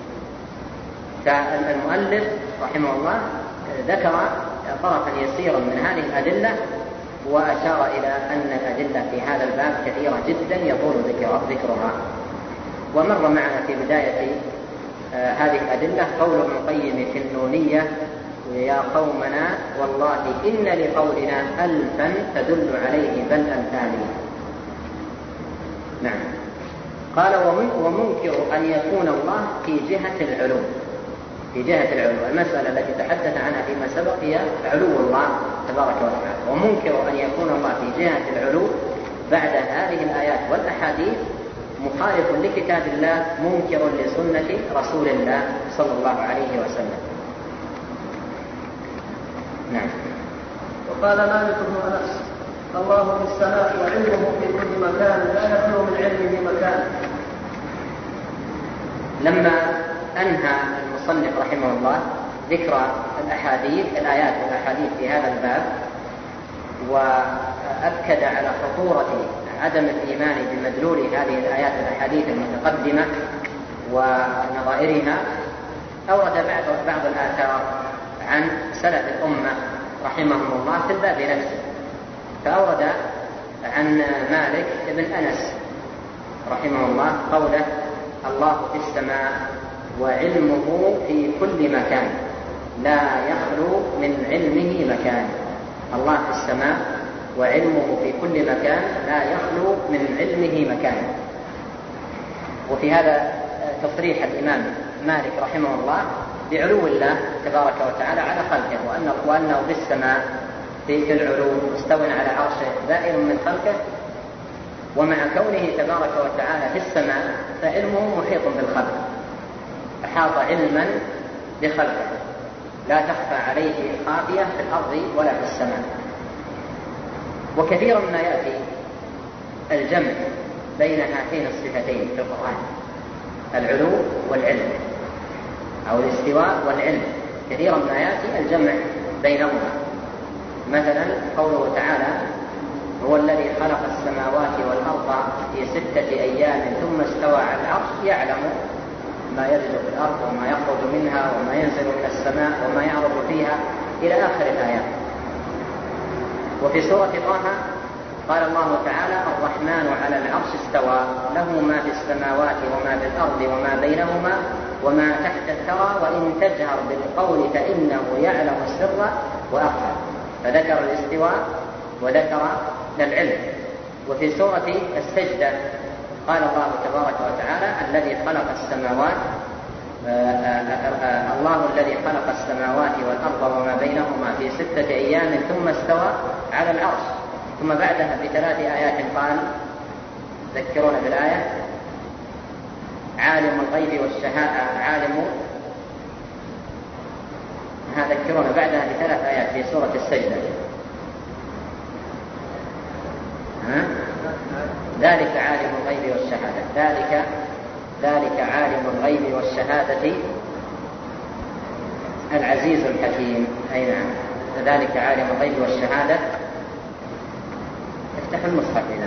فالمؤلف رحمه الله ذكر طرفا يسيرا من هذه الأدلة وأشار إلى أن الأدلة في هذا الباب كثيرة جدا يطول ذكرها. ومر معنا في بداية آه هذه الأدلة قول ابن القيم في النونية: يا قومنا والله إن لقولنا ألفا تدل عليه بل ألفان. نعم. قال: ومنكر أن يكون الله في جهة العلو، في جهة العلو. المسألة التي تحدث عنها فيما سبق هي علو الله تبارك وتعالى. ومنكر أن يكون الله في جهة العلو بعد هذه الآيات والأحاديث مخالف لكتاب الله، منكر لسنة رسول الله صلى الله عليه وسلم. نعم. وقال مالك بن أنس: الله في السماء وعلمه في كل مكان لا يخلو من علمه مكان. لما أنهى المصنف رحمه الله ذكر الأحاديث الآيات والأحاديث في هذا الباب، وأكد على خطورة عدم الإيمان بمدلول هذه الآيات والأحاديث المتقدمة ونظائرها، أورد بعض بعض الآثار عن سلف الأمة رحمهم الله في الباب نفسه. فأورد عن مالك بن أنس رحمه الله قوله: الله في السماء وعلمه في كل مكان لا يخلو من علمه مكان. الله في السماء وعلمه في كل مكان لا يخلو من علمه مكان. وفي هذا تصريح الإمام مالك رحمه الله بعلو الله تبارك وتعالى على خلقه، وأنه, وأنه في السماء في العلو مستوٍ على عرشه دائر من خلقه. ومع كونه تبارك وتعالى في السماء فعلمه محيط بالخلق، أحاط علما بخلقه لا تخفى عليه خافية في الأرض ولا في السماء. وكثيرا ما يأتي الجمع بين هاتين الصفتين في القرآن: العلو والعلم، أو الاستواء والعلم. كثيرا ما يأتي الجمع بينهما. مثلا قوله تعالى: هو الذي خلق السماوات والأرض في ستة أيام ثم استوى على العرش يعلم ما ينزل في الأرض وما يخرج منها وما ينزل من السماء وما يعرض فيها إلى آخر الآيات. وفي سورة طه قال الله تعالى: الرحمن على العرش استوى له ما في السماوات وما في الأرض وما بينهما وما تحت الثرى وإن تجهر بالقول فإنه يعلم السر وأخفى. فذكر الاستواء وذكر العلم. وفي سورة السجدة قال الله تبارك وتعالى: الذي خلق السماوات الله الذي خلق السماوات والأرض وما بينهما في ستة أيام ثم استوى على العرش. ثم بعدها بثلاث آيات قال: ذكرون بالآية: عالم الغيب والشهادة عالم ذكرون بعدها بثلاث آيات في سورة السجدة: ها؟ ذلك عالم الغيب والشهادة ذلك ذلك عالم الغيب والشهادة العزيز الحكيم. أي نعم، ذلك عالم الغيب والشهادة. افتح المصحف إذا.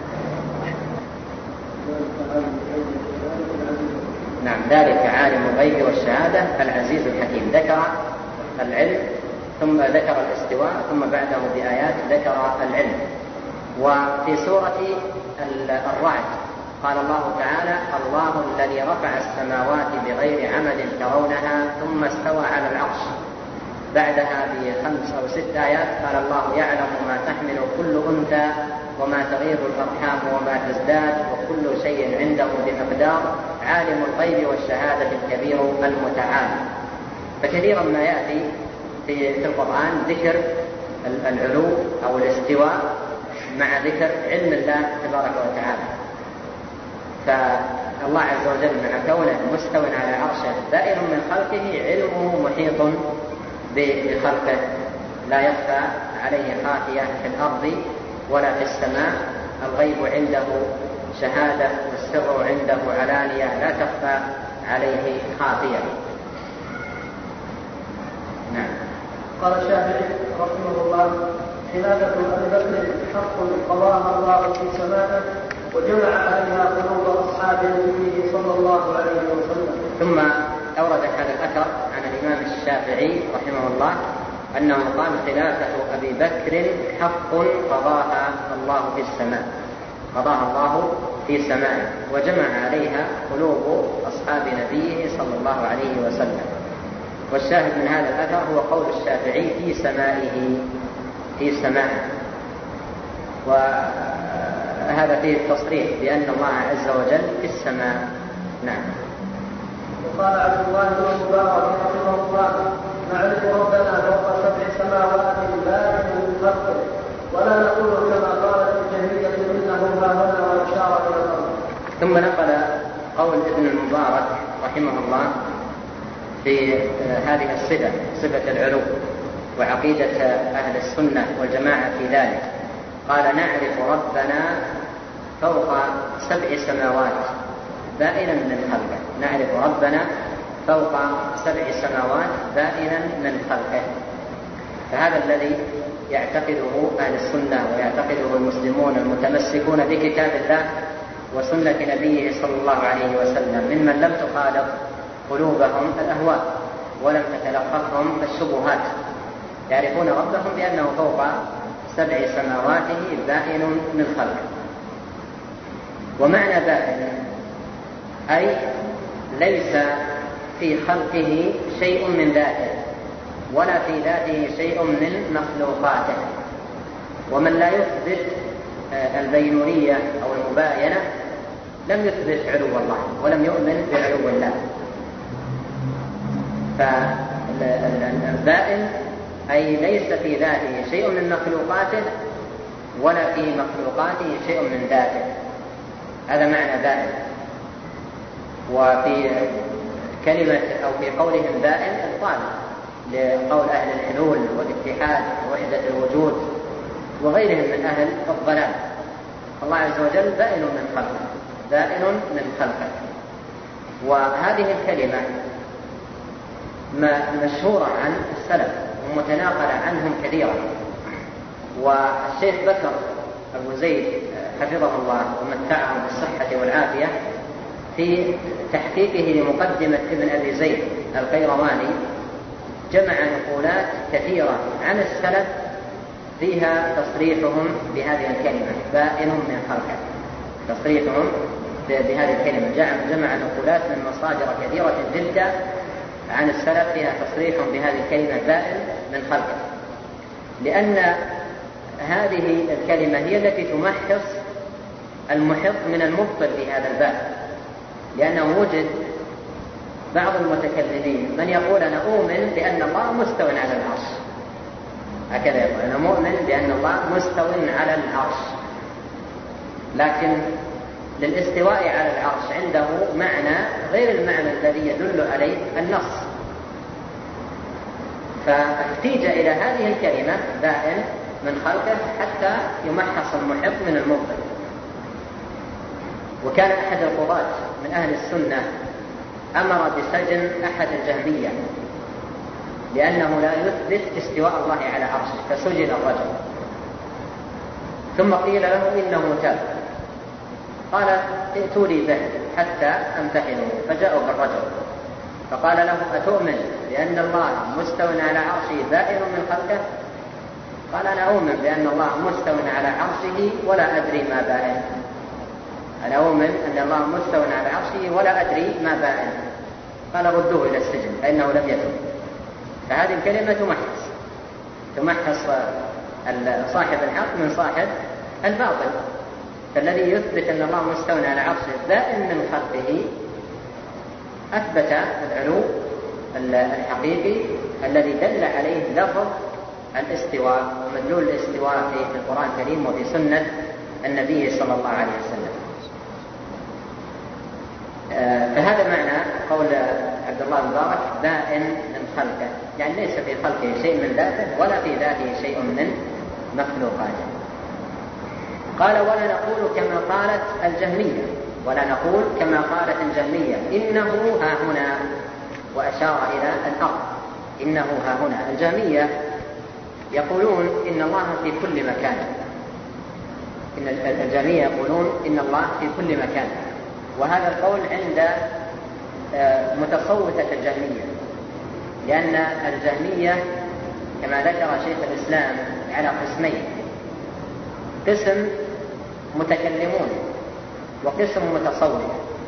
نعم، ذلك عالم الغيب والشهادة العزيز الحكيم. ذكر العلم ثم ذكر الاستواء ثم بعده بآيات ذكر العلم. وفي سورة الرعد قال الله تعالى: الله الذي رفع السماوات بغير عمد ترونها ثم استوى على العرش. بعدها بخمس أو ست آيات قال الله: يعلم ما تحمل كل أنثى وما تغيظ الأرحام وما تزداد وكل شيء عنده بمقدار عالم الغيب والشهادة الكبير المتعال. فكثيرا ما يأتي في القرآن ذكر العلو أو الاستواء مع ذكر علم الله تبارك وتعالى. فالله عز وجل مع كونه مستوٍ على عرشه دائر من خلقه علمه محيط بخلقه لا يخفى عليه خافية في الأرض ولا في السماء. الغيب عنده شهادة والسر عنده علانية لا تخفى عليه خافية. نعم. قال الشافعي رحمه الله: خلافة أبي بكر حق قضاها الله في سماءه وجمع عليها قلوب أصحاب نبيه صلى الله عليه وسلم. ثم أورد هذا الأثر عن الإمام الشافعي رحمه الله أنه قال: خلافة أبي بكر حق قضاها الله في السماء. قضاها الله في سمائه، وجمع عليها قلوب أصحاب نبيه صلى الله عليه وسلم. والشاهد من هذا الأثر هو قول الشافعي في سمائه، في سمائه، وهذا فيه التصريح بأن الله عز وجل في السماء. نعم. وقال عبد الله بن المبارك رحمه الله: نعرف ربنا فوق سبع سماوات بارئ من خلقه، ولا نقول كما قالت الجهمية انه ها هنا واشار الى الارض. ثم نقل قول ابن المبارك رحمه الله في هذه الصفة، صفة العلو، وعقيدة أهل السنة والجماعة في ذلك. قال: نعرف ربنا فوق سبع سماوات بائنا من خلقه. نعرف ربنا فوق سبع سماوات بائنا من خلقه. فهذا الذي يعتقده أهل السنة ويعتقده المسلمون المتمسكون بكتاب الله وسنة نبيه صلى الله عليه وسلم، ممن لم تخالط قلوبهم الأهواء ولم تتلقفهم الشبهات. يعرفون ربهم بأنه فوق سبع سماواته بائن من خلقه. ومعنى بائن أي ليس في خلقه شيء من ذاته، ولا في ذاته شيء من مخلوقاته. ومن لا يثبت البينونية أو المباينة لم يثبت علو الله ولم يؤمن بعلو الله. فالبائن أي ليس في ذاته شيء من مخلوقاته ولا في مخلوقاته شيء من ذاته. هذا معنى بائن. وفي كلمة أو في قولهم بائن إبطال لقول أهل الحلول والاتحاد ووحدة الوجود وغيرهم من أهل الضلال. الله عز وجل بائن من خلقه، بائن من خلقه. وهذه الكلمة مشهورة عن السلف ومتناقلة عنهم كثيرا. والشيخ بكر أبو زيد حفظه الله ومتعه بالصحة والعافية في تحقيقه لمقدمة ابن أبي زيد القيرواني جمع نقولات كثيرة عن السلف فيها تصريحهم بهذه الكلمة بائن من خلقه. تصريحهم بهذه الكلمة جمع نقولات من مصادر كثيرة جدا عن السلف فيها تصريح بهذه الكلمة بائن من خلقه، لأن هذه الكلمة هي التي تمحص المحق من المبطل في هذا الباب. لأنه وجد بعض المتكلمين من يقول: أنا أؤمن بأن الله مستو على العرش، هكذا يقول: أنا مؤمن بأن الله مستو على العرش، لكن للاستواء على العرش عنده معنى غير المعنى الذي يدل عليه النص. فاحتيج إلى هذه الكلمة بائن من خلقه حتى يمحص المحق من المبطل. وكان أحد القضاة من أهل السنة أمر بسجن أحد الجهمية لأنه لا يثبت استواء الله على عرشه، فسجن الرجل. ثم قيل له: إنه تاب. قال: ائتوا لي به حتى أمتحنه. فجاءوا بالرجل فقال له: أتؤمن بأن الله مستو على عرشه بائن من خلقه؟ قال: أنا أؤمن بأن الله مستو على عرشه ولا أدري ما بائن. أنا أؤمن أن الله مستو على عرشه ولا أدري ما بائن. قال: ردوه إلى السجن فإنه لم يتب. فهذه الكلمة تمحص تمحص صاحب الحق من صاحب الباطل. فالذي يثبت أن الله مستو على عرشه بائن من خلقه أثبت العلو الحقيقي الذي دل عليه لفظ الاستواء ومدلول الاستواء في القرآن الكريم وفي سنة النبي صلى الله عليه وسلم. فهذا معنى قول عبد الله المبارك بائن من خلقه، يعني ليس في خلقه شيء من ذاته ولا في ذاته شيء من مخلوقاته. قال: ولا نقول كما قالت الجهمية ولا نقول كما قالت الجهمية إنه ها هنا، وأشار إلى الأرض. إنه ها هنا. الجهمية يقولون إن الله في كل مكان. إن الجهمية يقولون إن الله في كل مكان، وهذا القول عند متصوفة الجهمية، لأن الجهمية كما ذكر شيخ الإسلام على قسمين: قسم متكلمون وقسم متصوف.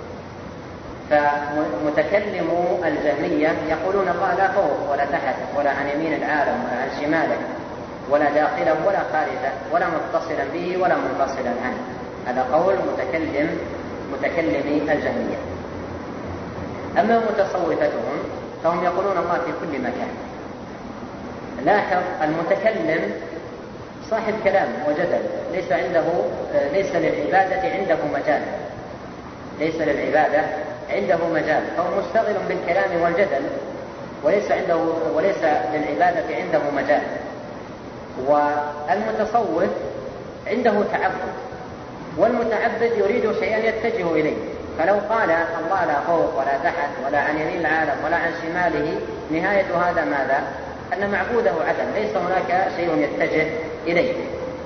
فمتكلمو الجهمية يقولون الله لا فوق ولا تحت ولا عن يمين العالم ولا عن شماله ولا داخله ولا خارجه ولا متصلا به ولا منفصلا عنه. هذا قول متكلم متكلمي الجهمية. أما متصوفتهم فهم يقولون الله في كل مكان. لاحظ المتكلم صاحب كلام وجدل، ليس عنده ليس للعبادة عنده مجال، ليس للعبادة عنده مجال، فهو مشتغل بالكلام والجدل وليس عنده وليس للعبادة عنده مجال. والمتصوف عنده تعبد، والمتعبد يريد شيئا يتجه إليه، فلو قال الله لا فوق ولا تحت ولا عن يمين العالم ولا عن شماله، نهاية هذا ماذا؟ أن معبوده عدم، ليس هناك شيء يتجه إليه.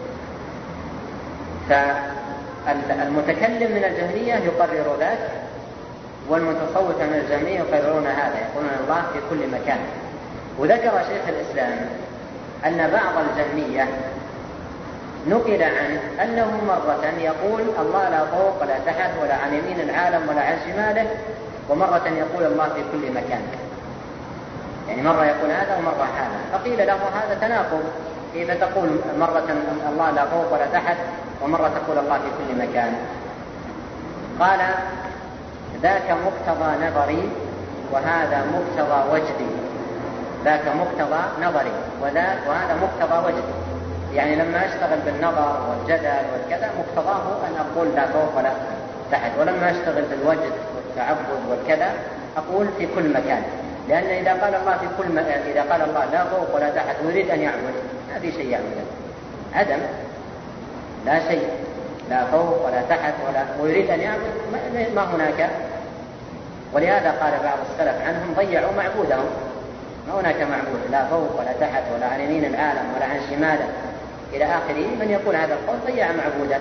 فالمتكلم من الجهمية يقرر ذلك، والمتصوف من الجهمية يقررون هذا، يقولون الله في كل مكان. وذكر شيخ الإسلام أن بعض الجهمية نقل عنه أنه مرة يقول الله لا فوق ولا تحت ولا عن يمين العالم ولا عن شماله، ومرة يقول الله في كل مكان. يعني مرة يقول هذا ومرة هذا. فقيل له هذا تناقض، كيف تقول مرة الله لا فوق ولا تحت ومرة تقول الله في كل مكان؟ قال ذاك مقتضى نظري وهذا مقتضى وجدي. ذاك مقتضى نظري وهذا مقتضى وجدي. يعني لما أشتغل بالنظر والجدل والكذا مقتضاه أن أقول لا فوق ولا تحت، ولما أشتغل بالوجد والتعبد والكذا أقول في كل مكان. لأن إذا قال الله في كل م... إذا قال الله لا فوق ولا تحت ويريد أن يعبد، ما في شيء يعبد، عدم، لا شيء، لا فوق ولا تحت ولا ويريد أن يعبد، ما هناك. ولهذا قال بعض السلف عنهم ضيعوا معبودهم، ما هناك معبود لا فوق ولا تحت ولا عن يمين العالم ولا عن شماله إلى آخره. من يقول هذا القول ضيع معبودا.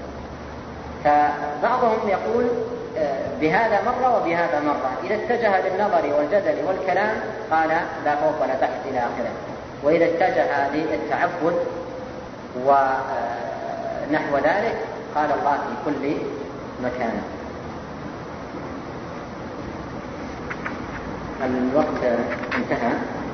فبعضهم يقول بهذا مرة وبهذا مرة، إذا اتجه للنظر والجدل والكلام قال لا فوق ولا تحت إلى آخره، وإذا اتجه للتعبد ونحو ذلك قال الله في كل مكان. الوقت انتهى.